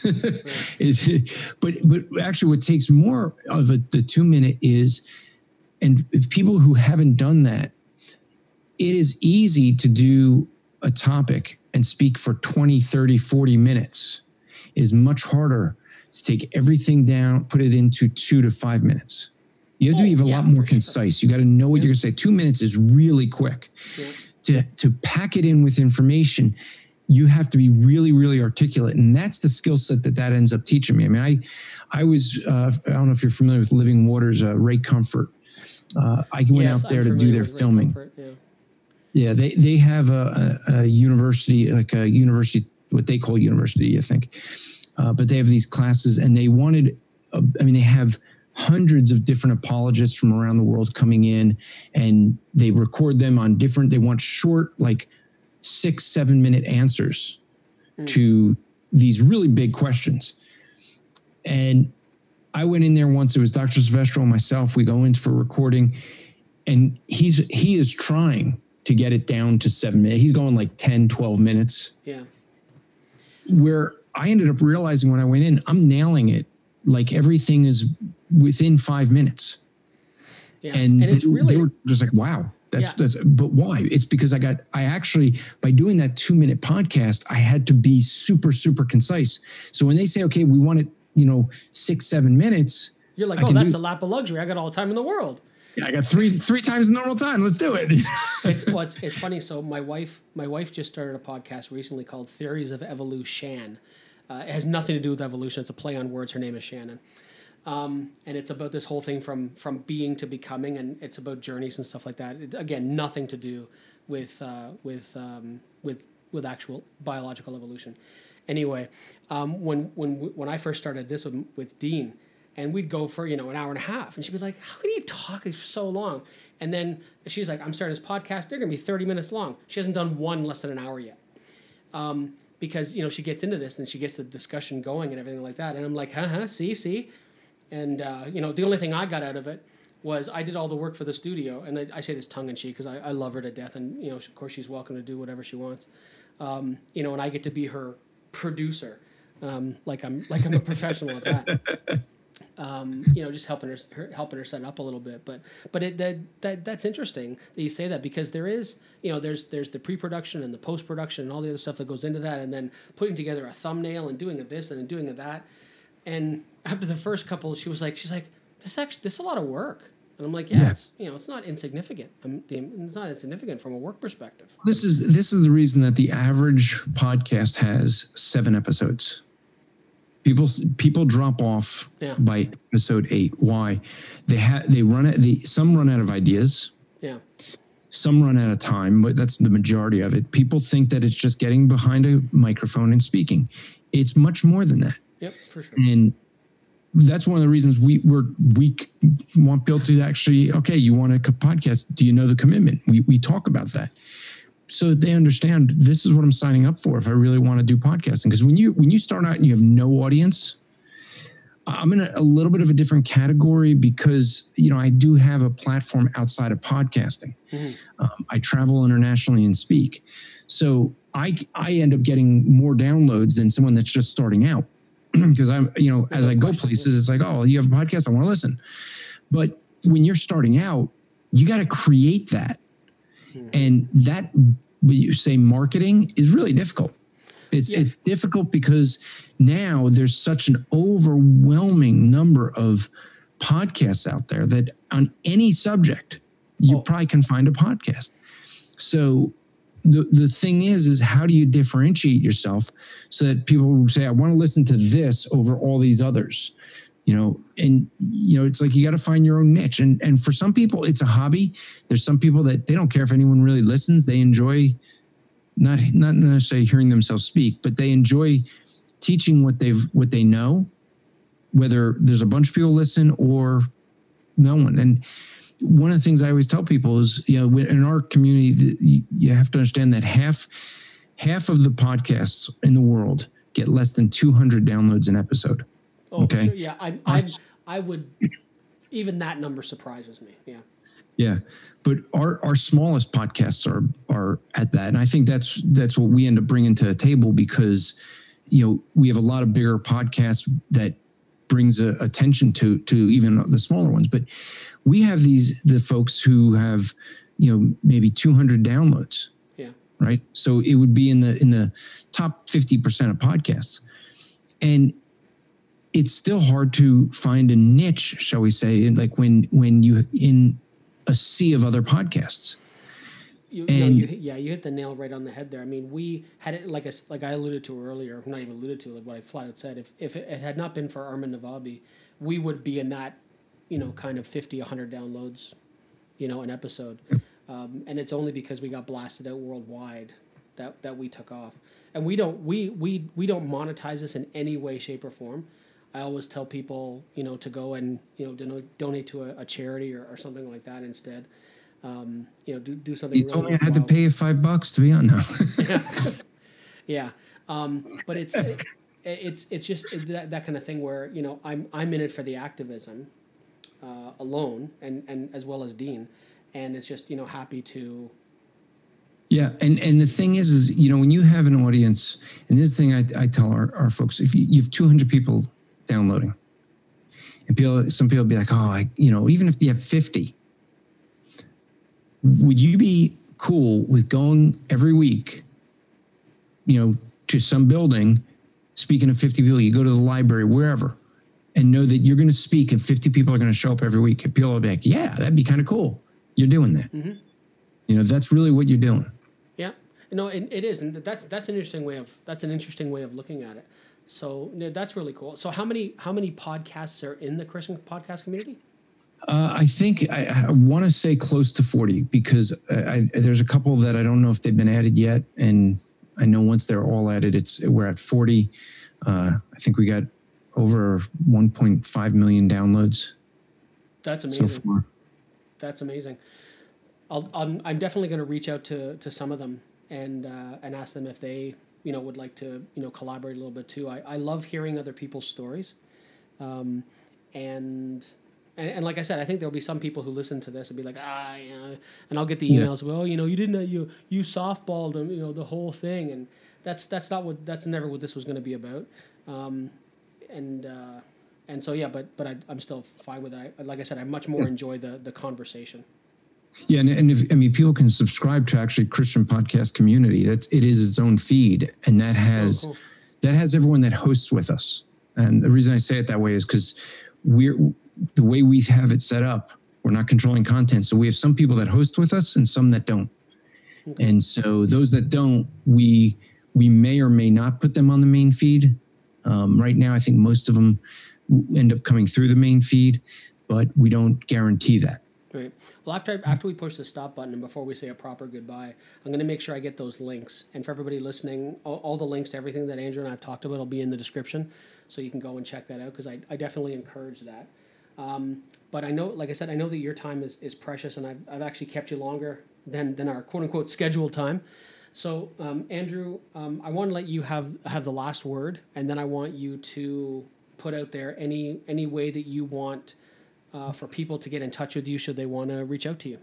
but but actually what takes more of a, the two minute is, and people who haven't done that, it is easy to do a topic and speak for twenty, thirty, forty minutes. It is much harder to take everything down, put it into two to five minutes. You have to be oh, a yeah, lot more concise. Sure. You got to know what yeah. you're going to say. Two minutes is really quick. Yeah. To, to pack it in with information, you have to be really, really articulate. And that's the skill set that that ends up teaching me. I mean, I, I was, uh, I don't know if you're familiar with Living Waters, uh, Ray Comfort. Uh, I went Yes, out there I'm to do familiar their with Ray filming. Comfort, yeah. Yeah, they they have a, a, a university, like a university, what they call university, I think. Uh, but they have these classes, and they wanted, uh, I mean, they have hundreds of different apologists from around the world coming in, and they record them on different, they want short, like six, seven minute answers mm. to these really big questions. And I went in there once, it was Doctor Silvestro and myself, we go in for recording, and he's he is trying to get it down to seven minutes. He's going like ten, twelve minutes. Yeah. Where I ended up realizing when I went in, I'm nailing it. Like everything is within five minutes. Yeah. And, and it's they, really, they were just like, wow, that's, yeah. that's, but why? It's because I got, I actually, by doing that two minute podcast, I had to be super, super concise. So when they say, okay, we want it, you know, six, seven minutes. You're like, I oh, that's do, a lap of luxury. I got all the time in the world. Yeah, I got three three times the normal time. Let's do it. it's well, it's, it's funny. So my wife, my wife just started a podcast recently called Theories of Evolution. Uh, it has nothing to do with evolution. It's a play on words. Her name is Shannon, um, and it's about this whole thing from from being to becoming, and it's about journeys and stuff like that. It, again, nothing to do with uh, with um, with with actual biological evolution. Anyway, um, when when when I first started this with, with Dean. And we'd go for, you know, an hour and a half. And she'd be like, how can you talk so long? And then she's like, I'm starting this podcast. They're going to be thirty minutes long. She hasn't done one less than an hour yet. Um, because, you know, she gets into this and she gets the discussion going and everything like that. And I'm like, huh, see, see. And, uh, you know, the only thing I got out of it was I did all the work for the studio. And I, I say this tongue in cheek because I, I love her to death. And, you know, of course, she's welcome to do whatever she wants. Um, you know, and I get to be her producer. Um, like I'm like I'm a professional at that. Um, you know, just helping her, her helping her set up a little bit, but but it that, that that's interesting that you say that because there is, you know, there's there's the pre-production and the post-production and all the other stuff that goes into that, and then putting together a thumbnail and doing a this and then doing a that, and after the first couple, she was like, she's like, this actually this is a lot of work, and I'm like, yeah, yeah. it's you know, it's not insignificant. I'm, it's not insignificant from a work perspective. This is this is the reason that the average podcast has seven episodes. People people drop off yeah. by episode eight. Why? They have they run it. The some run out of ideas. Yeah. Some run out of time, but that's the majority of it. People think that it's just getting behind a microphone and speaking. It's much more than that. Yep, for sure. And that's one of the reasons we we're, we want people to actually, okay, you want a podcast? Do you know the commitment? We we talk about that. So that they understand this is what I'm signing up for if I really want to do podcasting. Because when you when you start out and you have no audience, I'm in a, a little bit of a different category because, you know, I do have a platform outside of podcasting. Mm-hmm. Um, I travel internationally and speak. So I I end up getting more downloads than someone that's just starting out. Because I'm, you know, as I go places, it's like, oh, you have a podcast, I want to listen. But when you're starting out, you got to create that. Mm-hmm. And that, when you say marketing, is really difficult. It's yeah. it's difficult because now there's such an overwhelming number of podcasts out there that on any subject, you oh. probably can find a podcast. So the the thing is, is how do you differentiate yourself so that people will say, I want to listen to this over all these others? You know, and, you know, it's like you got to find your own niche. And and for some people, it's a hobby. There's some people that they don't care if anyone really listens. They enjoy not not necessarily hearing themselves speak, but they enjoy teaching what they've what they know, whether there's a bunch of people listen or no one. And one of the things I always tell people is, you know, in our community, you have to understand that half half of the podcasts in the world get less than two hundred downloads an episode. Oh, okay. Sure. Yeah, I, I, I would. Even that number surprises me. Yeah. Yeah, but our our smallest podcasts are are at that, and I think that's that's what we end up bringing to the table because, you know, we have a lot of bigger podcasts that brings a, attention to to even the smaller ones, but we have these the folks who have, you know, maybe two hundred downloads. Yeah. Right. So it would be in the in the top fifty percent of podcasts, and it's still hard to find a niche, shall we say, like when when you in a sea of other podcasts. You, and, no, you, yeah, you hit the nail right on the head there. I mean, we had it like a, like I alluded to earlier, not even alluded to, like what I flat out said. If if it had not been for Armin Navabi, we would be in that, you know, kind of fifty, one hundred downloads you know, an episode. Um, and it's only because we got blasted out worldwide that, that we took off. And we don't we, we we don't monetize this in any way, shape, or form. I always tell people, you know, to go and, you know, donate, donate to a, a charity or, or something like that instead. Um, you know, do do something. You really told me I had to wild. pay you five bucks to be on now. yeah, yeah. Um, but it's it, it's it's just that, that kind of thing where, you know, I'm I'm in it for the activism uh, alone, and, and as well as Dean, and it's just, you know, happy to. Yeah, and, and the thing is, is, you know, when you have an audience, and this thing I, I tell our, our folks, if you, you have two hundred people downloading, and people, some people be like, oh, I, you know, even if you have fifty, would you be cool with going every week, you know, to some building, speaking to fifty people, you go to the library, wherever, and know that you're going to speak and fifty people are going to show up every week, and people will be like, yeah, that'd be kind of cool. You're doing that. Mm-hmm. You know, that's really what you're doing. Yeah, no, it, it is, and that's that's an interesting way of that's an interesting way of looking at it. So no, that's really cool. So how many how many podcasts are in the Christian podcast community? Uh, I think I, I want to say close to forty, because I, I, there's a couple that I don't know if they've been added yet, and I know once they're all added, it's we're at forty. Uh, I think we got over one point five million downloads. That's amazing. So far. That's amazing. I'll, I'm I'm definitely going to reach out to, to some of them and uh, and ask them if they, you know, would like to, you know, collaborate a little bit too. I, I love hearing other people's stories, um, and, and and like I said, I think there'll be some people who listen to this and be like, ah, yeah, and I'll get the emails. Yeah. Well, you know, you didn't you you softballed them, you know, the whole thing, and that's that's not what that's never what this was going to be about, um, and uh, and so yeah, but but I, I'm still fine with it. I, like I said, I much more enjoy the the conversation. Yeah, and, and if, I mean, people can subscribe to actually Christian Podcast Community. That's it is its own feed, and that has oh, cool. that has everyone that hosts with us. And the reason I say it that way is because we're the way we have it set up. We're not controlling content, so we have some people that host with us and some that don't. Okay. And so those that don't, we we may or may not put them on the main feed. Um, right now, I think most of them end up coming through the main feed, but we don't guarantee that. Right. Well, after after we push the stop button and before we say a proper goodbye, I'm going to make sure I get those links. And for everybody listening, all, all the links to everything that Andrew and I have talked about will be in the description, so you can go and check that out, because I, I definitely encourage that. Um, but I know, like I said, I know that your time is, is precious, and I've, I've actually kept you longer than, than our quote-unquote scheduled time. So, um, Andrew, um, I want to let you have have the last word, and then I want you to put out there any any way that you want Uh, for people to get in touch with you should they want to reach out to you.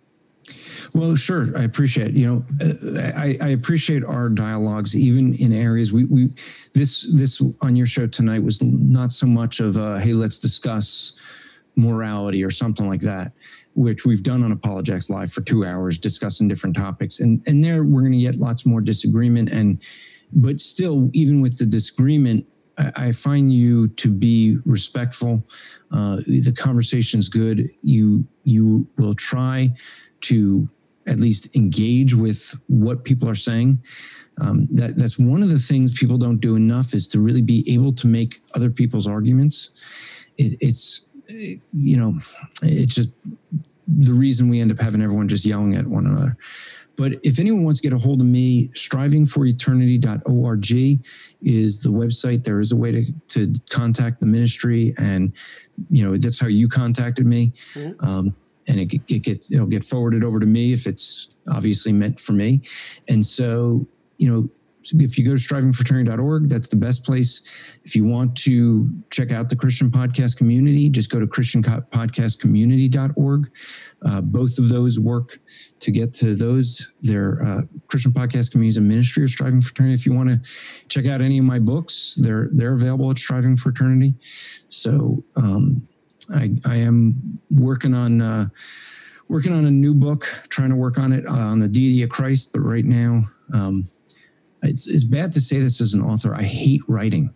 Well, sure. I appreciate, you know, I, I appreciate our dialogues, even in areas we, we, this, this on your show tonight was not so much of a, hey, let's discuss morality or something like that, which we've done on Apologetics Live for two hours discussing different topics. And, and there we're going to get lots more disagreement. And, but still, even with the disagreement, I find you to be respectful. Uh, the conversation's good. You you will try to at least engage with what people are saying. Um, that that's one of the things people don't do enough, is to really be able to make other people's arguments. It, it's it, you know, it's just the reason we end up having everyone just yelling at one another. But if anyone wants to get a hold of me, striving for eternity dot org is the website. There is a way to, to contact the ministry, and you know that's how you contacted me. Mm-hmm. Um, and it, it gets it'll get forwarded over to me if it's obviously meant for me. And so, you know, if you go to striving for eternity dot org, that's the best place. If you want to check out the Christian Podcast Community, just go to christian podcast community dot org. Uh, both of those work to get to those. They're uh, Christian Podcast Community is a ministry of Striving for Eternity. If you want to check out any of my books, they're they're available at Striving for Eternity. So um, I, I am working on uh, working on a new book, trying to work on it uh, on the deity of Christ. But right now, um, It's, it's bad to say this as an author. I hate writing.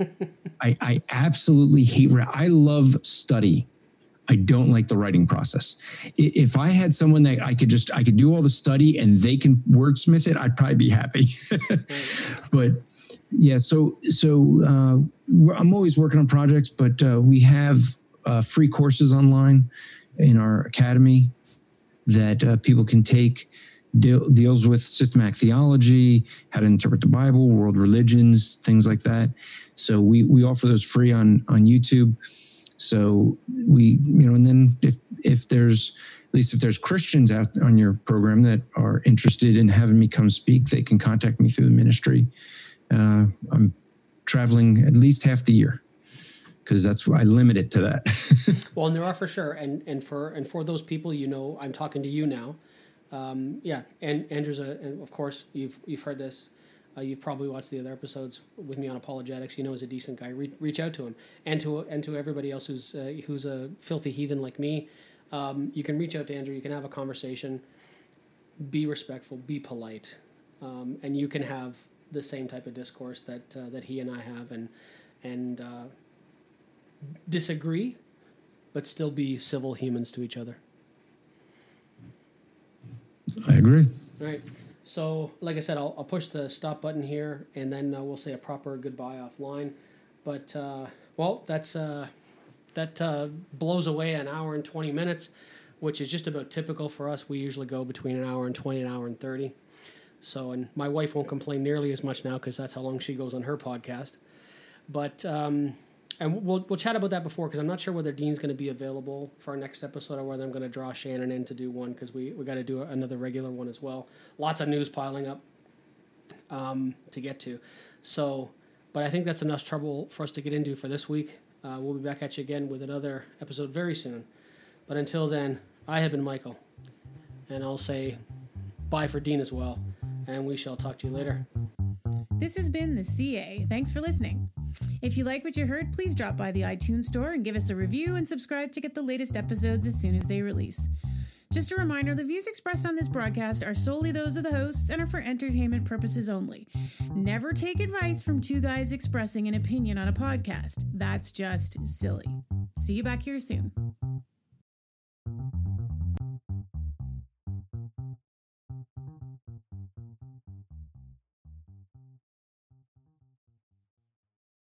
I, I absolutely hate writing. I love study. I don't like the writing process. If I had someone that I could just, I could do all the study and they can wordsmith it, I'd probably be happy. But yeah, so, so uh, I'm always working on projects, but uh, we have uh, free courses online in our academy. that uh, people can take, deal, deals with systematic theology, how to interpret the Bible, world religions, things like that. So we we offer those free on on YouTube. So we, you know, and then if if there's at least if there's Christians out on your program that are interested in having me come speak, they can contact me through the ministry. Uh, I'm traveling at least half the year, because that's why I limit it to that. Well, and there are for sure, and and for and for those people, you know, I'm talking to you now. Um, yeah, and Andrew's a, and of course you've you've heard this. Uh, you've probably watched the other episodes with me on apologetics. You know, he's a decent guy. Re- reach out to him, and to and to everybody else who's uh, who's a filthy heathen like me. Um, you can reach out to Andrew. You can have a conversation. Be respectful. Be polite, um, and you can have the same type of discourse that uh, that he and I have, and and uh, disagree, but still be civil humans to each other. I agree. All right. So, like I said, I'll, I'll push the stop button here, and then uh, we'll say a proper goodbye offline. But, uh, well, that's uh, that uh, blows away an hour and twenty minutes, which is just about typical for us. We usually go between an hour and twenty, an hour and thirty. So, and my wife won't complain nearly as much now because that's how long she goes on her podcast. But, um, and we'll we'll chat about that before, because I'm not sure whether Dean's going to be available for our next episode or whether I'm going to draw Shannon in to do one, because we, we got to do another regular one as well. Lots of news piling up um, to get to. So, but I think that's enough trouble for us to get into for this week. Uh, we'll be back at you again with another episode very soon. But until then, I have been Michael, and I'll say bye for Dean as well, and we shall talk to you later. This has been the C A. Thanks for listening. If you like what you heard, please drop by the iTunes store and give us a review and subscribe to get the latest episodes as soon as they release. Just a reminder, the views expressed on this broadcast are solely those of the hosts and are for entertainment purposes only. Never take advice from two guys expressing an opinion on a podcast. That's just silly. See you back here soon.